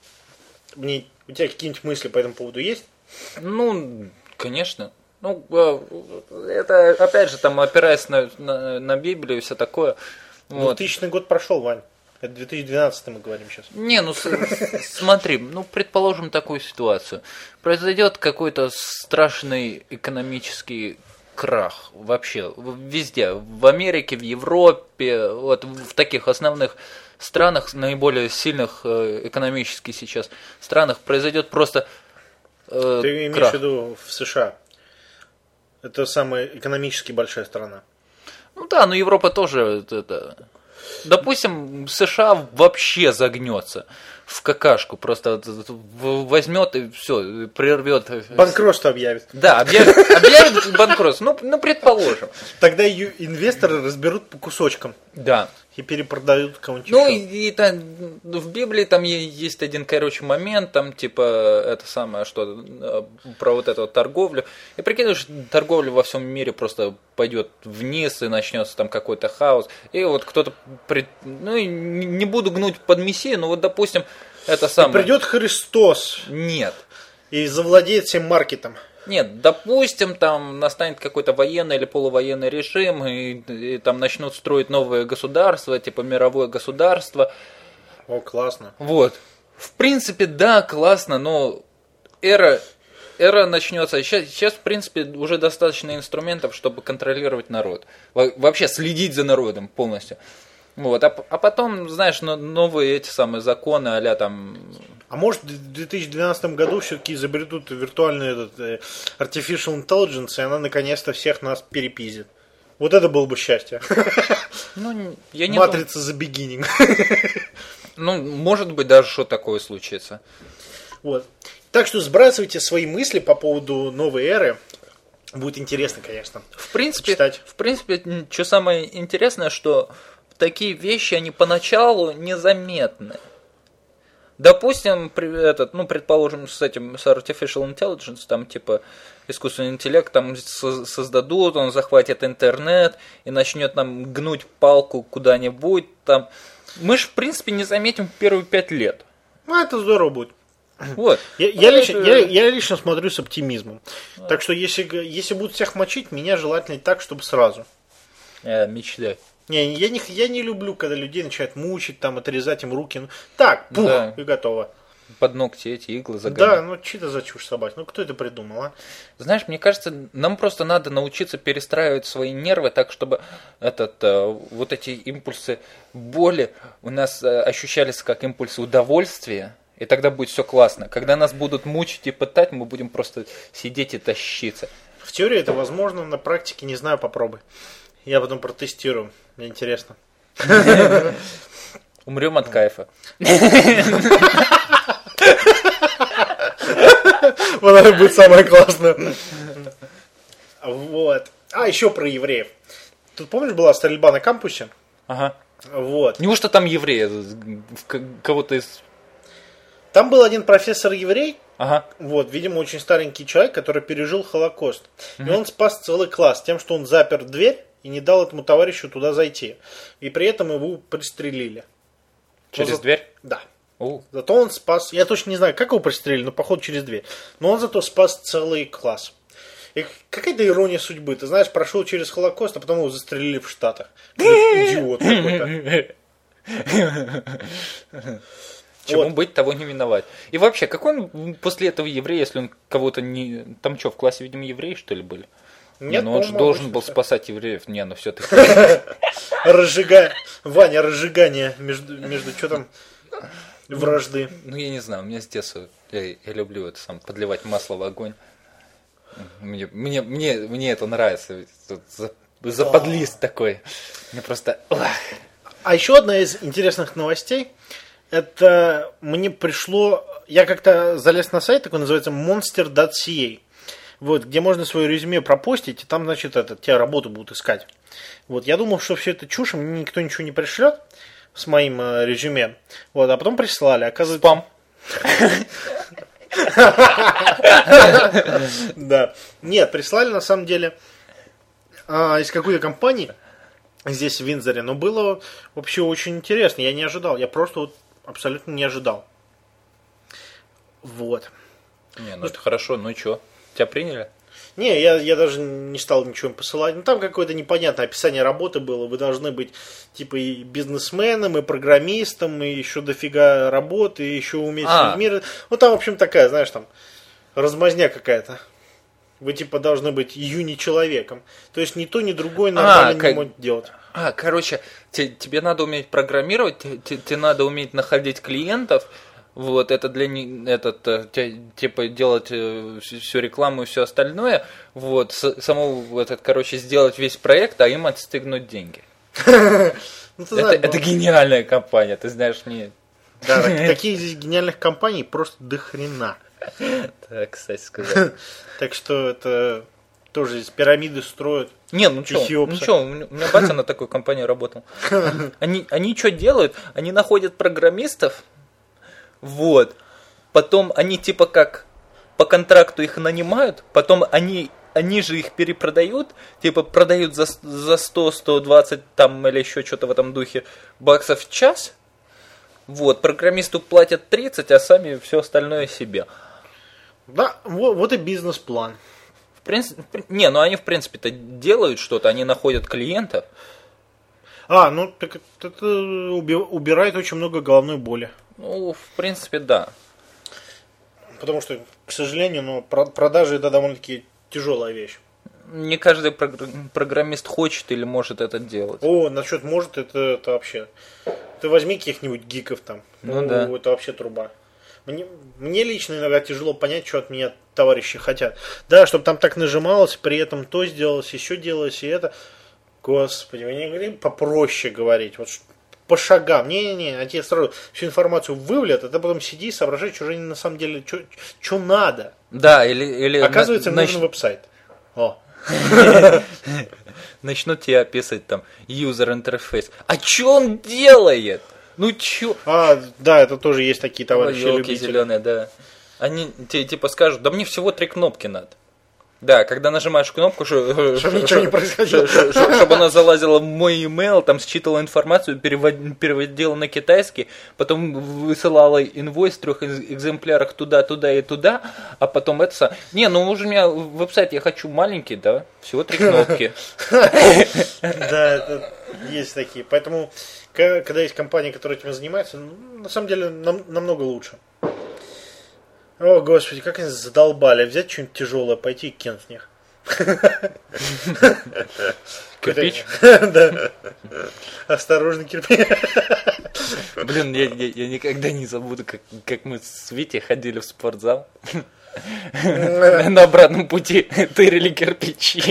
У тебя какие-нибудь мысли по этому поводу есть? Ну, конечно. Ну, это, опять же, там, опираясь на Библию и все такое. 2000 год прошел, Вань. Это 2012 мы говорим сейчас. Не, ну смотри, предположим такую ситуацию. Произойдет какой-то страшный экономический крах вообще везде. В Америке, в Европе, вот в таких основных странах, наиболее сильных экономически сейчас странах, произойдет просто Ты имеешь в виду в США? Это самая экономически большая страна. Ну да, но Европа тоже это... Допустим, США вообще загнется в какашку, просто возьмет и все, прервет. Банкротство объявит. Да, объявит банкротство, ну предположим. Тогда ее инвесторы разберут по кусочкам. Да. И перепродают кому-нибудь. Ну и там, в Библии там есть один, момент, там типа это самое, что про вот эту вот торговлю. И прикидываешь, торговля во всем мире просто пойдет вниз и начнется там какой-то хаос. И вот кто-то, ну не буду гнуть под мессию, но вот допустим это самое. И придет Христос. Нет. И завладеет всем маркетом. Нет, допустим, там настанет какой-то военный или полувоенный режим, и там начнут строить новое государство, типа мировое государство. О, классно. Вот. В принципе, да, классно, но эра начнется. Сейчас, в принципе, уже достаточно инструментов, чтобы контролировать народ. Вообще следить за народом полностью. Вот. А потом, знаешь, новые эти самые законы, а-ля там... А может в 2012 году все-таки изобретут виртуальный Artificial Intelligence, и она наконец-то всех нас перепиздит. Вот это было бы счастье. Ну, я не Матрица the beginning. Ну, может быть, даже что такое случится. Вот. Так что сбрасывайте свои мысли по поводу новой эры. Будет интересно, конечно. В принципе, что самое интересное, что такие вещи, они поначалу незаметны. Допустим, предположим, с Artificial Intelligence, там, типа, искусственный интеллект, там, создадут, он захватит интернет и начнет нам гнуть палку куда-нибудь, там. Мы же, в принципе, не заметим первые 5 лет. Ну, это здорово будет. Вот. Я лично смотрю с оптимизмом. Так что, если будут всех мочить, меня желательно так, чтобы сразу. Мечтай. Не, я не люблю, когда людей начинают мучить, там, отрезать им руки. Так, пух, да. И готово. под ногти эти иглы Да, загонять. ну что это за чушь собачья? Ну кто это придумал, а? Знаешь, мне кажется, нам просто надо научиться перестраивать свои нервы так, чтобы вот эти импульсы боли у нас ощущались как импульсы удовольствия, и тогда будет все классно. Когда нас будут мучить и пытать, мы будем просто сидеть и тащиться. В теории это возможно, на практике не знаю, попробуй. Я потом протестирую, мне интересно. Умрем от кайфа. Вот это будет самое классное. Вот. А, еще про евреев. Тут, помнишь, была стрельба на кампусе? Ага. Вот. Неужто там евреи? Кого-то из... Там был один профессор-еврей, Ага. вот, видимо, очень старенький человек, который пережил Холокост. И он спас целый класс тем, что он запер дверь и не дал этому товарищу туда зайти. И при этом его пристрелили. Через дверь? Да. О. Зато он спас, я точно не знаю, как его пристрелили, но походу через дверь. Но он зато спас целый класс. И какая-то ирония судьбы. Ты знаешь, прошел через Холокост, а потом его застрелили в Штатах. Идиот какой-то. Чему Вот. быть, того не миновать. И вообще, какой он после этого еврей, если он кого-то не... Там что, в классе, видимо, евреи, что ли, были? Нет, он же по-моему, должен обычно был всё. спасать евреев. Не, ну все-таки. Ваня, разжигание между что там вражды. Ну, я не знаю, у меня с детства... Я люблю это сам, подливать масло в огонь. Мне это нравится. Западлист такой. Мне просто... А еще одна из интересных новостей. Это мне пришло... Я как-то залез на сайт, такой называется monster.ca. Вот, где можно свое резюме пропостить, и там, значит, тебя работу будут искать. Вот, я думал, что все это чушь, мне никто ничего не пришлет с моим резюме. Вот, а потом прислали. Оказывается... Спам. Да. Нет, прислали на самом деле из какой-то компании здесь в Виндзоре, но было вообще очень интересно. Я не ожидал, я просто вот абсолютно не ожидал. Вот. Не, ну это хорошо, ну и что? Тебя приняли? Не, я даже не стал ничего им посылать. Ну, там какое-то непонятное описание работы было. Вы должны быть типа и бизнесменом, и программистом, и еще дофига работы, и еще уметь с людьми. Ну, там, в общем, такая, знаешь, там размазня какая-то. Вы типа должны быть юни-человеком. То есть ни то, ни другое нормально не могут делать. Короче, тебе надо уметь программировать, тебе надо уметь находить клиентов. Вот, это типа делать всю рекламу и все остальное. Вот, сделать весь проект, а им отстегнуть деньги. Это гениальная компания, ты знаешь, мне. Да, таких здесь гениальных компаний просто до хрена. Так, кстати сказать. Так что это тоже здесь пирамиды строят. Не, ну что, у меня батя на такой компании работал. Они что делают? Они находят программистов. Вот. Потом они типа как по контракту их нанимают, потом они же их перепродают, типа продают за 100-120 там или еще что-то в этом духе баксов в час. Вот, программисту платят 30, а сами все остальное себе. Да, вот и бизнес-план. В принципе, ну они в принципе-то делают что-то, они находят клиентов. Ну так это убирает очень много головной боли. Ну, в принципе, да. Потому что, к сожалению, продажи это довольно-таки тяжелая вещь. Не каждый программист хочет или может это делать. Насчет может, это вообще. Ты возьми каких-нибудь гиков там. Да. Это вообще труба. Мне лично иногда тяжело понять, что от меня товарищи хотят. Да, чтобы там так нажималось, при этом то сделалось, еще делалось, и это. Господи, вы не говорили попроще говорить. Вот по шагам. Не-не-не, они тебе сразу всю информацию вывалят, а ты потом сиди и соображай, что же на самом деле, что надо. Да, или оказывается, нужен веб-сайт. Начнут тебе описывать там user интерфейс. А что он делает? Ну чё? Да, это тоже есть такие товарищи любители. Зеленые, да. Они тебе типа скажут, да мне всего 3 кнопки надо. Да, когда нажимаешь кнопку, чтобы ничего не происходило. Чтобы она залазила в мой email, там считала информацию, переводила на китайский, потом высылала инвойс в 3 экземплярах туда, и туда, а потом это... Не, ну уже у меня веб-сайт я хочу маленький, да, всего 3 кнопки. Да, это есть такие. Поэтому, когда есть компания, которая этим занимается, на самом деле намного лучше. О, господи, как они задолбали. Взять что-нибудь тяжелое, пойти и кинуть в них. Кирпич? Да. Осторожно, кирпич. Блин, я никогда не забуду, как мы с Витей ходили в спортзал. На обратном пути тырили кирпичи.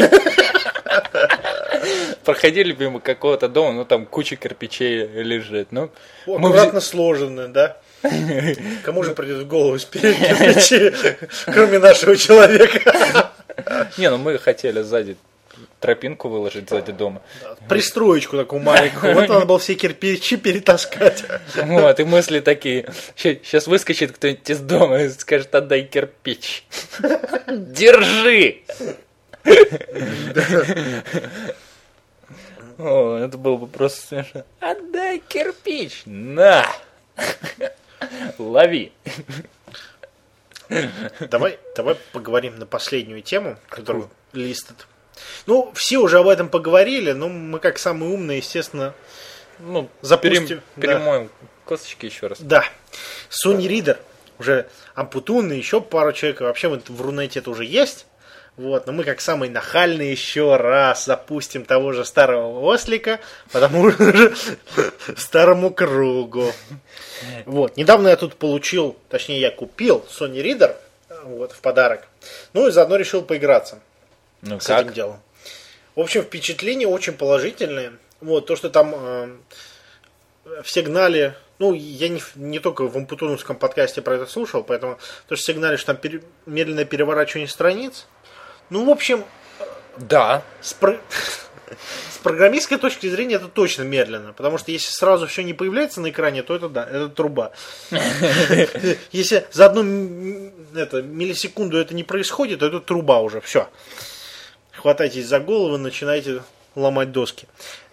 Проходили мимо какого-то дома, ну там куча кирпичей лежит. Ну, аккуратно сложенные, да? Кому же придет в голову спереть кирпичи, кроме нашего человека? Не, ну мы хотели сзади тропинку выложить сзади дома. Да, пристроечку такую маленькую. Вот надо было все кирпичи перетаскать. Вот, и мысли такие. Сейчас выскочит кто-нибудь из дома и скажет: отдай кирпич. Держи! О, это было бы просто смешно. Отдай кирпич! На! Лови! Давай поговорим на последнюю тему, которую листит. Ну, все уже об этом поговорили, но мы, как самые умные, естественно, запустим. Перемоем косточки еще раз. Да. Sony Reader, уже Ампутун и еще пару человек вообще в Рунете это уже есть. Вот, но мы, как самые нахальные, еще раз запустим того же старого ослика по тому же старому кругу. Вот, недавно я тут получил, точнее я купил Sony Reader вот, в подарок. Ну и заодно решил поиграться с этим делом. В общем, впечатления очень положительные. Вот, то, что там все гнали, ну, я не только в Ампутуновском подкасте про это слушал, поэтому то, что все гнали, что там медленное переворачивание страниц. Ну, в общем, да. С программистской точки зрения это точно медленно, потому что если сразу все не появляется на экране, то это да, это труба. Если за одну миллисекунду это не происходит, то это труба уже, все. Хватайтесь за голову, начинайте ломать доски.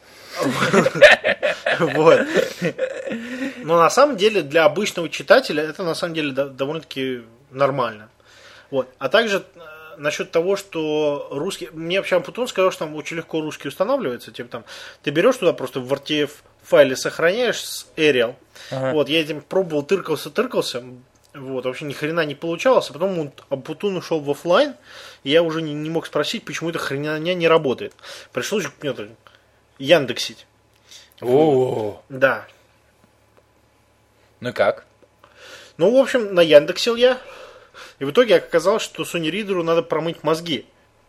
Вот. Но на самом деле для обычного читателя это на самом деле довольно-таки нормально. Вот. А также насчет того, что русский... Мне вообще Ампутун сказал, что там очень легко русский устанавливается. Типа там, ты берешь туда просто в RTF файле сохраняешь с Arial. Ага. Вот, я этим пробовал, тыркался. Вот, вообще ни хрена не получалось. А потом Ампутун ушел в офлайн, и я уже не мог спросить, почему эта хрена не работает. Пришлось яндексить. О, да. Ну как? Ну, в общем, наяндексил я. И в итоге оказалось, что Sony Reader надо промыть мозги.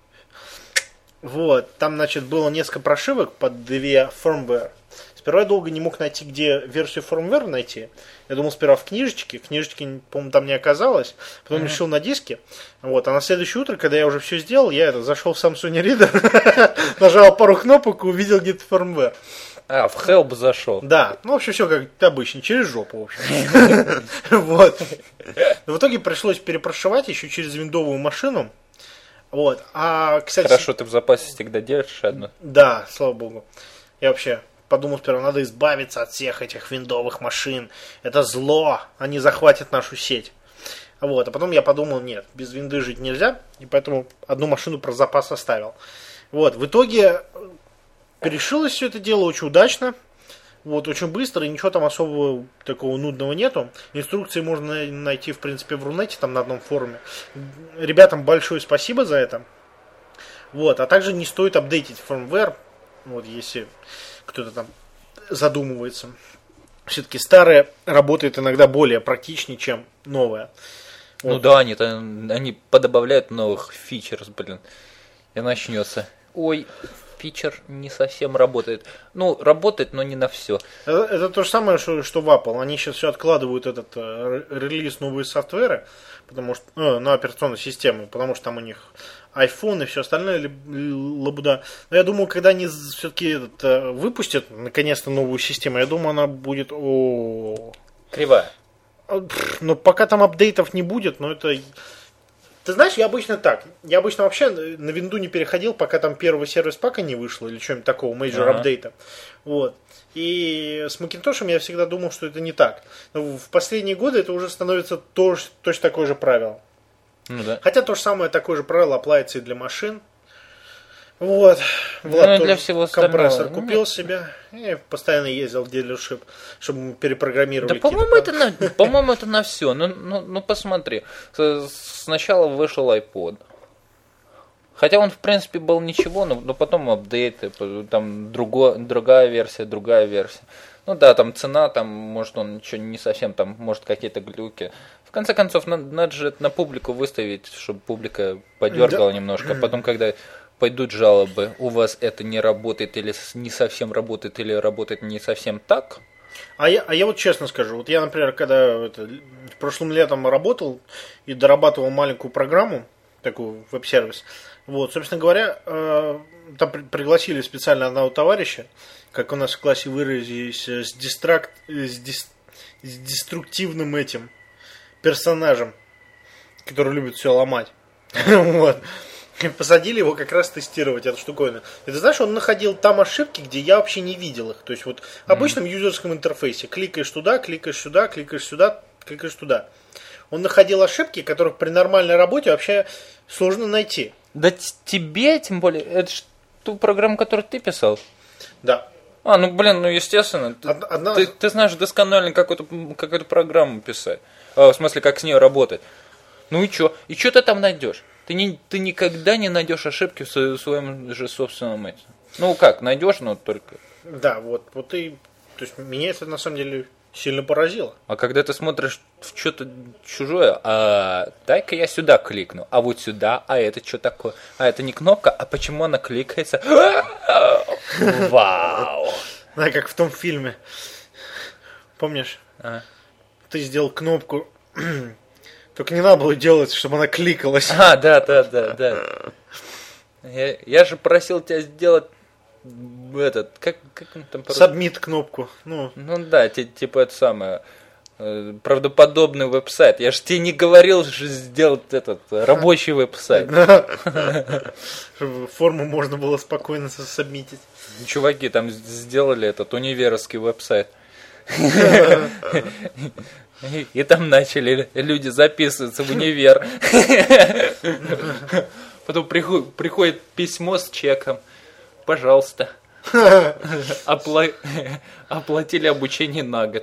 Вот. Там, значит, было несколько прошивок под две firmware. Сперва я долго не мог найти, где версию firmware найти. Я думал сперва в книжечке. Книжечки, по-моему, там не оказалось. Потом решил на диске. Вот. А на следующее утро, когда я уже все сделал, я зашел в сам Sony Reader, нажал пару кнопок и увидел где-то firmware. А, в Help зашел. Да, ну, в общем, все как обычно, через жопу, в общем. Вот. В итоге пришлось перепрошивать еще через виндовую машину. Вот. А, кстати... Хорошо, ты в запасе всегда держишь одну. Да, слава богу. Я вообще подумал сперва, надо избавиться от всех этих виндовых машин. Это зло, они захватят нашу сеть. Вот. А потом я подумал, нет, без винды жить нельзя, и поэтому одну машину про запас оставил. Вот. В итоге... Решилось все это дело очень удачно, вот, очень быстро, и ничего там особого такого нудного нету. Инструкции можно найти, в принципе, в Рунете, там на одном форуме. Ребятам большое спасибо за это. Вот, а также не стоит апдейтить firmware, вот, если кто-то там задумывается. Все-таки старое работает иногда более практичнее, чем новое. Вот. Ну да, они подобавляют новых фичерс, блин, и начнется. Ой, фичер не совсем работает. Ну, работает, но не на все. Это то же самое, что в Apple. Они сейчас все откладывают этот релиз новые софтверы, потому что на операционной системе, потому что там у них iPhone и все остальное лабуда. Но я думаю, когда они все-таки выпустят наконец-то новую систему, я думаю, она будет кривая. Но пока там апдейтов не будет, но это... Ты знаешь, я обычно так. Я обычно вообще на винду не переходил, пока там первый сервис пака не вышло или что-нибудь такого, мейджор апдейта. Вот. И с Макинтошем я всегда думал, что это не так. Но в последние годы это уже становится точно такое же правило. Ну, да. Хотя то же самое такое же правило оплается и для машин. Вот. Влад Ну, и тоже для всего остального. компрессор Ну, купил себе и постоянно ездил в дилершип, чтобы мы перепрограммировали. Да, по-моему, это на все. Ну, посмотри. Сначала вышел iPod. Хотя он, в принципе, был ничего, но потом апдейты, там другая версия. Ну да, там цена, там, может, он ничего не совсем, там, может, какие-то глюки. В конце концов, надо же это на публику выставить, чтобы публика подергала немножко. Потом, когда пойдут жалобы, у вас это не работает, или не совсем работает, или работает не совсем так. А я вот честно скажу, вот я, например, когда прошлым летом работал и дорабатывал маленькую программу, такую веб-сервис, вот, собственно говоря, там пригласили специально одного товарища, как у нас в классе выразились, с деструктивным этим персонажем, который любит все ломать. Вот. И посадили его как раз тестировать эту штуковину. И ты знаешь, он находил там ошибки, где я вообще не видел их. То есть вот в обычном юзерском интерфейсе кликаешь туда, кликаешь сюда, кликаешь сюда, кликаешь туда. Он находил ошибки, которых при нормальной работе вообще сложно найти. Да тебе, тем более, это ж ту программу, которую ты писал. Да. Ну естественно. Ты знаешь досконально, как эту программу писать. В смысле, как с ней работать. Ну и что? И что ты там найдешь? Ты никогда не найдешь ошибки в своем же собственном этим. Ну как, найдешь, но только... Да, вот и... То есть меня это на самом деле сильно поразило. А когда ты смотришь в что-то чужое, дай-ка я сюда кликну, а вот сюда, а это что такое? А это не кнопка, а почему она кликается? Вау! Да, как в том фильме. Помнишь? Ты сделал кнопку... Только не надо было делать, чтобы она кликалась. Да. Я же просил тебя сделать как он там по-русски? Сабмит кнопку. Ну да, типа это самое правдоподобный веб-сайт. Я же тебе не говорил сделать этот рабочий веб-сайт. Чтобы форму можно было спокойно сабмитить. Чуваки там сделали этот универский веб-сайт. И там начали люди записываться в универ. Потом приходит письмо с чеком. Пожалуйста. Оплатили обучение на год.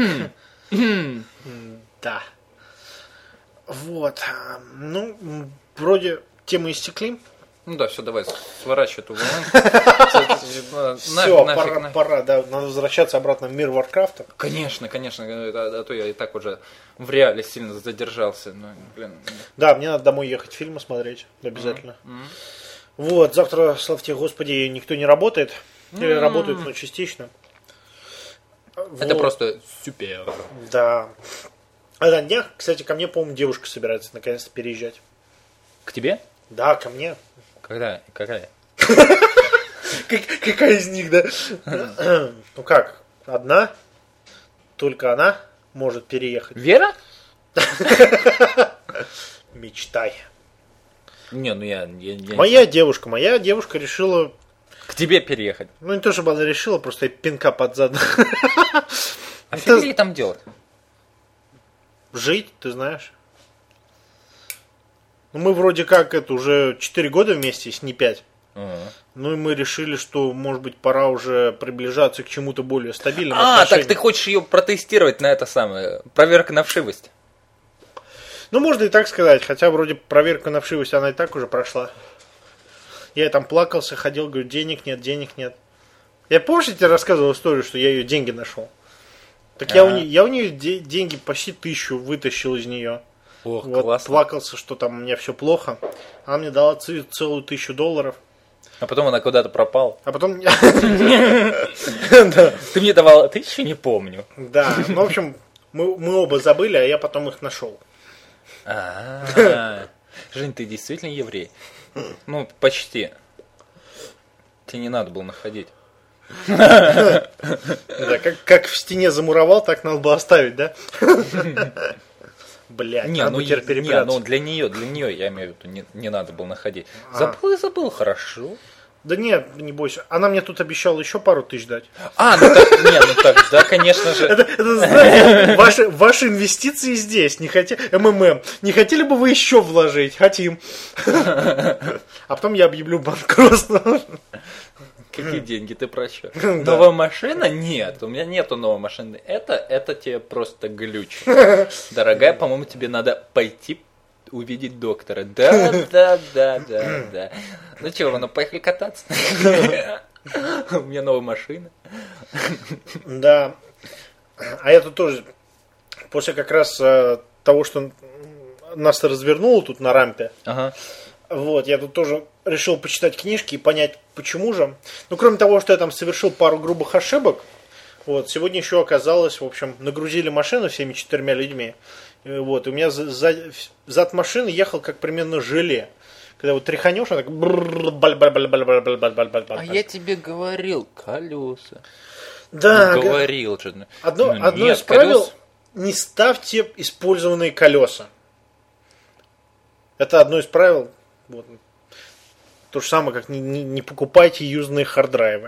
Да. Вот. Ну, вроде темы истекли. Ну да, все, давай, сворачивай эту волну. Все, пора, да, надо возвращаться обратно в мир Варкрафта. Конечно, а то я и так уже в реале сильно задержался. Да, мне надо домой ехать, фильмы смотреть, обязательно. Вот, завтра, слава тебе Господи, никто не работает. Или работают, но частично. Это просто супер. Да. А на днях, кстати, ко мне, по-моему, девушка собирается наконец-то переезжать. К тебе? Да, ко мне. Когда? Какая? Какая из них, да? Ну как, одна, только она может переехать. Вера? Мечтай. Не, ну я Моя девушка решила... К тебе переехать. Ну не то, чтобы она решила, просто пинка под зад. А что ей там делать? Жить, ты знаешь. Ну, мы вроде как уже 4 года вместе, если не 5. Ну и мы решили, что, может быть, пора уже приближаться к чему-то более стабильному. Так ты хочешь ее протестировать на это самое, проверка на вшивость? Ну, можно и так сказать, хотя вроде проверка на вшивость она и так уже прошла. Я там плакался, ходил, говорю, денег нет. Я, помнишь, я тебе рассказывал историю, что я ее деньги нашел? Так я у нее деньги почти 1000 вытащил из нее. Ох, вот, классно. Плакался, что там у меня все плохо. Она мне дала целую $1000. А потом она куда-то пропала. А потом... Ты мне давал, ты еще не помню. Да, ну, в общем, мы оба забыли, а я потом их нашел. Жень, ты действительно еврей? Ну, почти. Тебе не надо было находить. Да, как в стене замуровал, так надо было оставить, да? Блядь, надо теперь перепрятаться. Для нее, я имею в виду, не надо было находить. Забыл, хорошо. Да нет, не бойся. Она мне тут обещала еще пару тысяч дать. Да, конечно же. Это знаете, ваши инвестиции здесь. Не МММ. Не хотели бы вы еще вложить? Хотим. А потом я объявлю банкротство. Какие деньги ты про что? Новая машина? Нет, у меня нету новой машины. Это тебе просто глюч. Дорогая, по-моему, тебе надо пойти увидеть доктора. Да. Ну чего, ну поехали кататься. У меня новая машина. Да. А я тут тоже, после как раз того, что нас развернуло тут на рампе, вот, я тут тоже решил почитать книжки и понять, почему же. Ну, кроме того, что я там совершил пару грубых ошибок, вот, сегодня еще оказалось, в общем, нагрузили машину всеми 4 людьми. Вот, у меня зад машины ехал как примерно желе. Когда вот тряханешь, он так... А я тебе говорил, колеса. Да. Говорил же. Одно из правил, не ставьте использованные колеса. Это одно из правил. Вот. То же самое, как не покупайте юзанные харддрайвы.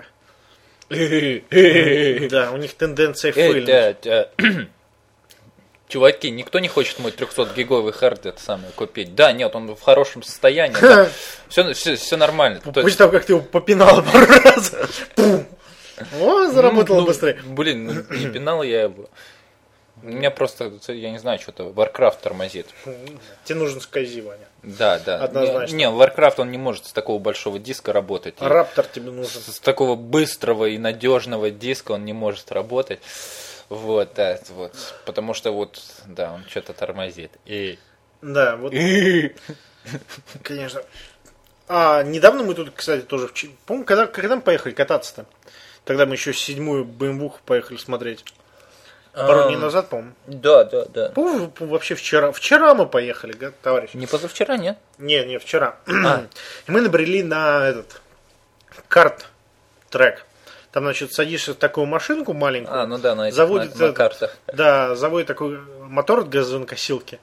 Да, у них тенденция фейлить. Чуваки, никто не хочет мой 300-гиговый хард это самое купить. Да, нет, он в хорошем состоянии. Да. Все нормально. После того, как ты его попинал пару раз. О, заработало быстрее. Блин, не пинал я его. У меня просто, я не знаю, что-то Warcraft тормозит. Тебе нужен SkyZ, Ваня. Да. Однозначно. Не, Warcraft он не может с такого большого диска работать. Раптор тебе нужен. С такого быстрого и надежного диска он не может работать. Вот, да, вот. Потому что вот, да, он что-то тормозит. Да, вот. Конечно. А недавно мы тут, кстати, тоже, помню, когда мы поехали кататься-то? Тогда мы еще 7-ю BMW поехали смотреть. Пару дней назад, по-моему. Да. По-моему, вообще вчера. Вчера мы поехали, товарищ. Не позавчера, нет? Не, вчера. И мы набрели на этот карт-трек. Там, значит, садишься в такую машинку маленькую. Ну да, на картах. Да, заводит такой мотор от газонокосилки.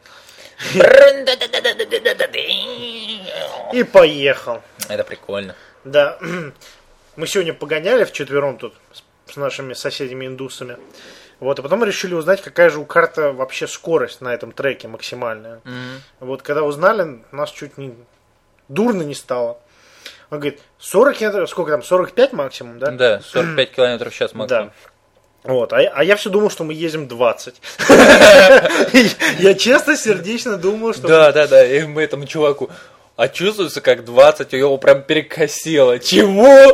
И поехал. Это прикольно. Да. Мы сегодня погоняли вчетвером тут с нашими соседями-индусами. Вот, а потом решили узнать, какая же у карта вообще скорость на этом треке максимальная. Вот, когда узнали, нас чуть не дурно не стало. Он говорит, 40 километров, сколько там, 45 максимум, да? Да, 45 километров в час максимум. Да. Вот, а я все думал, что мы едем 20. Я честно, сердечно думал, что... Да, и мы этому чуваку... А чувствуется как 20, его прям перекосило. Чего?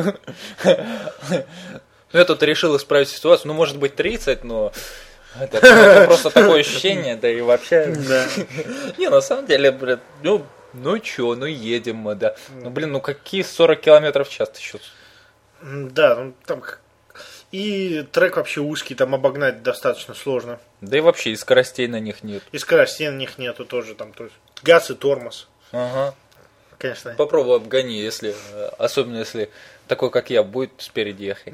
Я тут решил исправить ситуацию. Ну, может быть, 30, но... Это просто такое ощущение, да и вообще... Не, на самом деле, блин, ну едем мы, да. Ну, блин, ну какие 40 километров в час ты еще? Да, ну там... И трек вообще узкий, там обогнать достаточно сложно. Да и вообще, и скоростей на них нет. И скоростей на них нету тоже, там, то есть газ и тормоз. Ага. Конечно. Попробуй обгони, особенно если такой, как я, будет спереди ехать.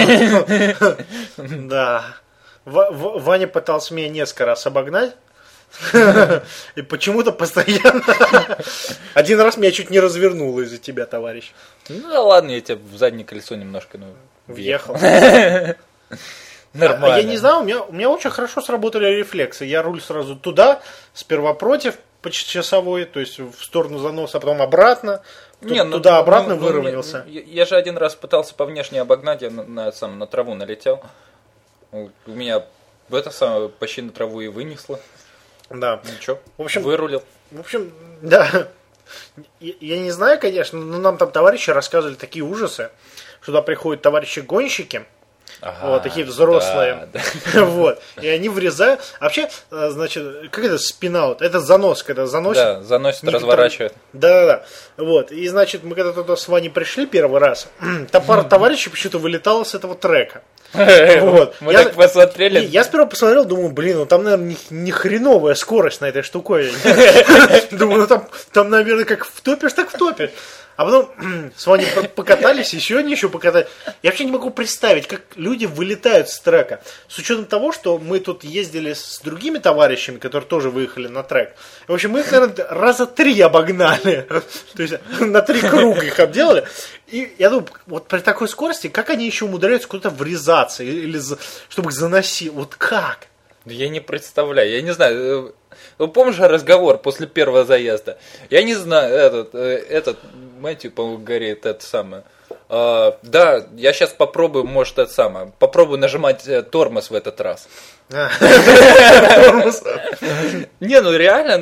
Да. Ваня пытался меня несколько раз обогнать. И почему-то постоянно... Один раз меня чуть не развернуло из-за тебя, товарищ. Ну да ладно, я тебя в заднее колесо немножко въехал. Нормально. Я не знаю, у меня очень хорошо сработали рефлексы. Я руль сразу туда, сперва против, по часовой, то есть в сторону заноса, а потом обратно. Туда-обратно выровнялся. Я же один раз пытался по внешне обогнать, я на траву налетел. У меня почти на траву и вынесло. Да. Ничего, в общем, вырулил. В общем, да. Я не знаю, конечно, но нам там товарищи рассказывали такие ужасы, что туда приходят товарищи-гонщики, вот, такие взрослые, да. Вот, и они врезают. Вообще, значит, как это спин-аут? Это занос, когда заносит. Да, заносит, разворачивает. Да. Вот, и значит, мы когда туда с Ваней пришли первый раз, там пара товарищей почему-то вылетала с этого трека. Вот. Мы так посмотрели. Я сперва посмотрел, думаю, блин, там, наверное, не хреновая скорость на этой штуковине. Думаю, там, наверное, как втопишь, так втопишь. А потом с вами покатались, еще они еще покатались. Я вообще не могу представить, как люди вылетают с трека. С учетом того, что мы тут ездили с другими товарищами, которые тоже выехали на трек. В общем, мы их, наверное, раза 3 обогнали. То есть на 3 круга их обделали. И я думаю, вот при такой скорости, как они еще умудряются куда-то врезаться, или чтобы их заносить. Вот как? Я не представляю, я не знаю. Помнишь разговор после первого заезда? Я не знаю, этот Мэтью, по-моему, говорит, это самое. Да, я сейчас попробую, может, это самое. Попробую нажимать тормоз в этот раз. Не, ну реально,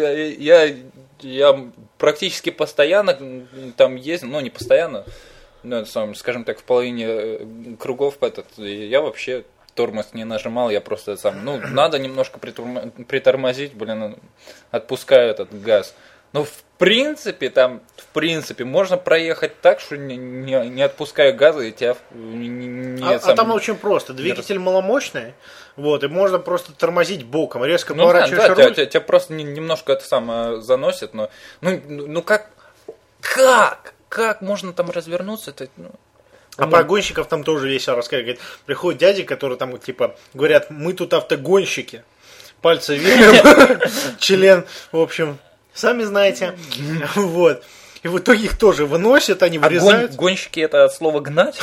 я практически постоянно там ездил, ну не постоянно, но, скажем так, в половине кругов я вообще тормоз не нажимал, я просто надо немножко притормозить, отпускаю этот газ. Но в принципе, можно проехать так, что не отпуская газа, и тебя там очень просто. Двигатель маломощный, вот, и можно просто тормозить боком, резко поворачиваешь руль. Тебя просто немножко это самое заносит, но как можно там развернуться? А про гонщиков там тоже весело рассказывать. Говорит, приходят дяди, которые там типа говорят, мы тут автогонщики. Пальцы вверх, член, в общем, сами знаете. Вот. И в итоге их тоже выносят, они вырезают. Гонщики это от слова гнать?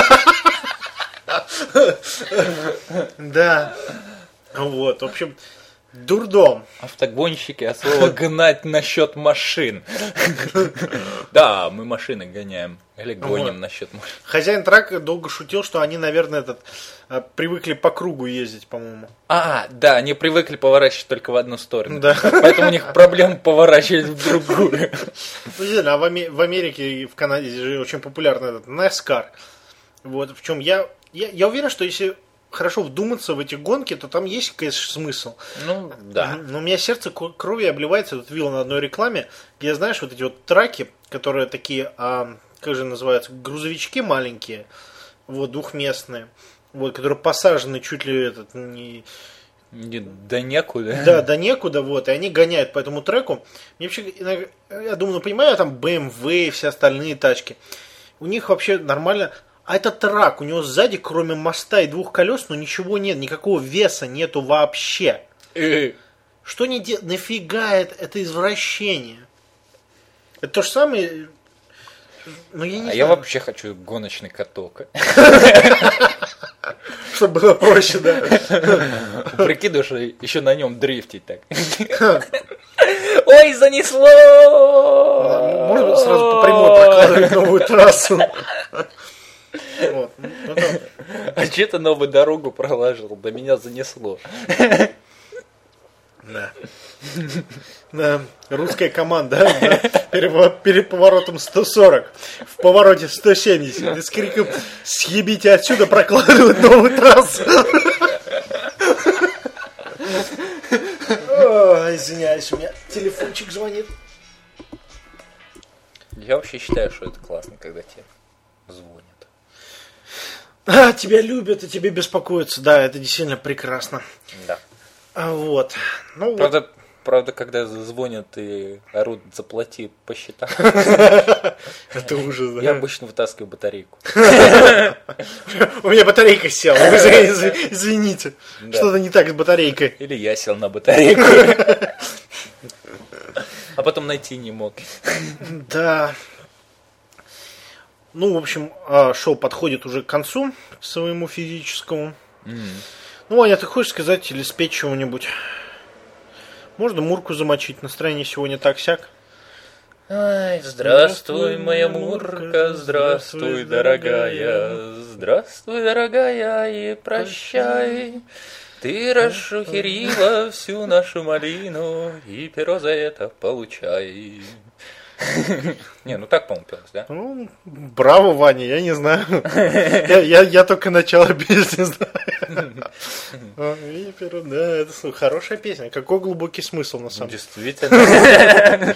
Да. Вот, в общем, дурдом. Автогонщики от слова гнать насчет машин. Да, мы машины гоняем. Или гоним насчет машин. Хозяин трака долго шутил, что они, наверное, привыкли по кругу ездить, по-моему. Да, они привыкли поворачивать только в одну сторону. Да. Поэтому у них проблема поворачивать в другую. А в Америке и в Канаде же очень популярный этот NASCAR. Вот, в чем я уверен, что если хорошо вдуматься в эти гонки, то там есть, конечно, смысл. Ну, да. Но у меня сердце кровью обливается. Тут видел на одной рекламе, где, знаешь, вот эти вот траки, которые такие, как же называются, грузовички маленькие, вот, двухместные, вот, которые посажены чуть ли да некуда. Да, да некуда, вот, и они гоняют по этому треку. Мне вообще, я думаю, понимаю, там BMW и все остальные тачки. У них вообще нормально. А этот трак, у него сзади, кроме моста и 2 колес, ничего нет, никакого веса нету вообще. Что не делать? Нафига это извращение? Это то же самое. Ну, я не знаю. Я вообще хочу гоночный каток. Чтобы было проще, да. Прикидываешь, еще на нем дрифтить так. Ой, занесло! Можно сразу по прямой прокладывать новую трассу. Вот. А че ты новую дорогу проложил? Да меня занесло. Да. Да. Русская команда, да? Перед поворотом 140, в повороте 170. И с криком «Съебите отсюда!» прокладывают новую трассу. Извиняюсь, у меня телефончик звонит. Я вообще считаю, что это классно, когда тебе звонят. Тебя любят и тебе беспокоятся. Да, это действительно прекрасно. Да. Вот. Ну, правда, когда звонят и орут «заплати по счетам», это ужас, да? Я обычно вытаскиваю батарейку. У меня батарейка села. Извините. Что-то не так с батарейкой. Или я сел на батарейку. А потом найти не мог. Да. Ну, в общем, шоу подходит уже к концу, к своему физическому. Ну, Ваня, ты хочешь сказать или спеть чего-нибудь? Можно Мурку замочить, настроение сегодня так-сяк. Ай, здравствуй, моя Мурка, здравствуй, дорогая, здравствуй, дорогая, и прощай. Ты расшухерила всю нашу малину, и перо за это получай. Не, ну так, по-моему, пелось, да? Ну, браво, Ваня, я не знаю. Я только начало песни знаю. Да, это хорошая песня. Какой глубокий смысл, на самом деле. Действительно.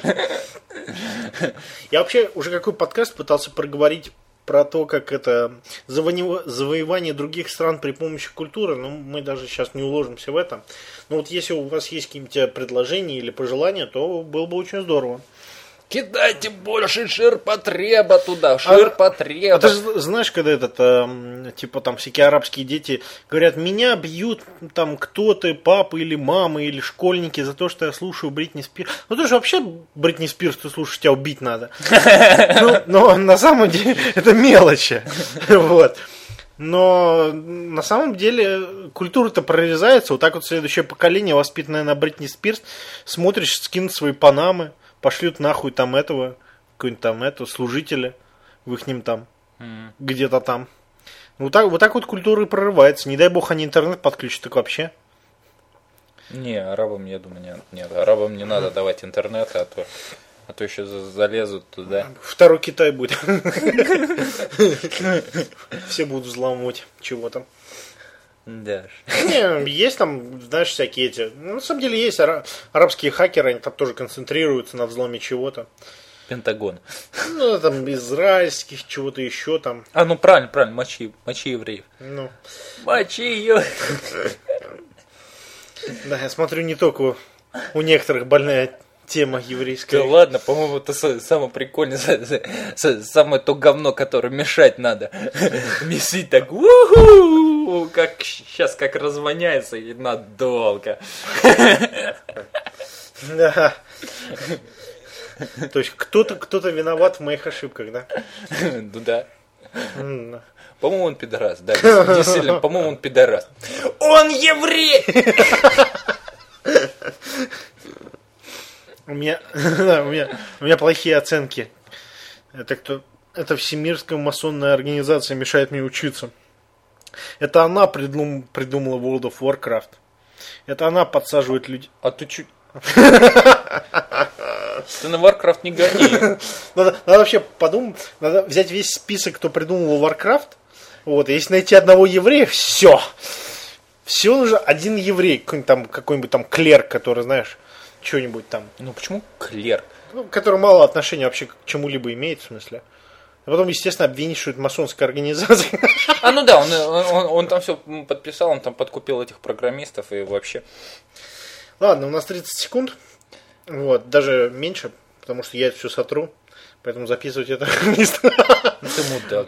Я вообще уже какой подкаст пытался проговорить про то, как это завоевание других стран при помощи культуры, но мы даже сейчас не уложимся в это. Но вот если у вас есть какие-нибудь предложения или пожелания, то было бы очень здорово. Кидайте больше ширпотреба туда, ширпотреба. А ты же знаешь, когда типа там всякие арабские дети говорят, меня бьют там кто-то, папа или мама или школьники за то, что я слушаю Бритни Спирс. Ну ты же вообще Бритни Спирс, ты слушаешь, тебя убить надо. Но на самом деле это мелочи. Вот. Но на самом деле культура-то прорезается. Вот так вот следующее поколение, воспитанное на Бритни Спирс, смотришь, скинут свои панамы, пошлют нахуй там какой-нибудь там служителя в их ним там, где-то там. Вот так вот культура и прорывается. Не дай бог они интернет подключат, так вообще. Не, арабам, я думаю, нет. Арабам не надо давать интернет, а то еще залезут туда. Второй Китай будет. Все будут взламывать чего-то. Да. Не, есть там, знаешь, всякие эти. Ну, на самом деле есть арабские хакеры, они там тоже концентрируются на взломе чего-то. Пентагон. Ну, там израильских, чего-то еще там. Ну правильно, мочи евреев. Ну. Мочи ее. Да, я смотрю, не только у некоторых больная тема еврейская. Да ладно, по-моему, это самое прикольное, самое то говно, которое мешать надо. Месить так, как сейчас как развоняется и надолго. Да. То есть кто-то виноват в моих ошибках, да? Да. По-моему, он пидорас, да, действительно, по-моему, он пидорас. Он еврей! У меня плохие оценки. Это Всемирская масонная организация мешает мне учиться. Это она придумала World of Warcraft. Это она подсаживает людей. А ты чуть... Ты на Warcraft не гони. Надо вообще подумать, надо взять весь список, кто придумал Warcraft. Вот, если найти одного еврея, все. Все нужно один еврей, какой-нибудь там клерк, который, знаешь, что-нибудь там. Ну почему клерк? Ну, который мало отношения вообще к чему-либо имеет, в смысле. А потом, естественно, обвинить, что это масонская организация. Ну да, он там все подписал, он там подкупил этих программистов и вообще. Ладно, у нас 30 секунд. Вот, даже меньше, потому что я это все сотру. Поэтому записывать это не стану. Ты мудак.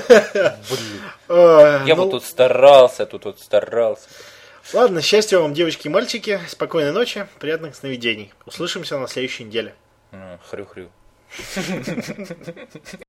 Блин. Я вот тут старался, Ладно, счастья вам, девочки и мальчики. Спокойной ночи, приятных сновидений. Услышимся на следующей неделе. Хрю-хрю.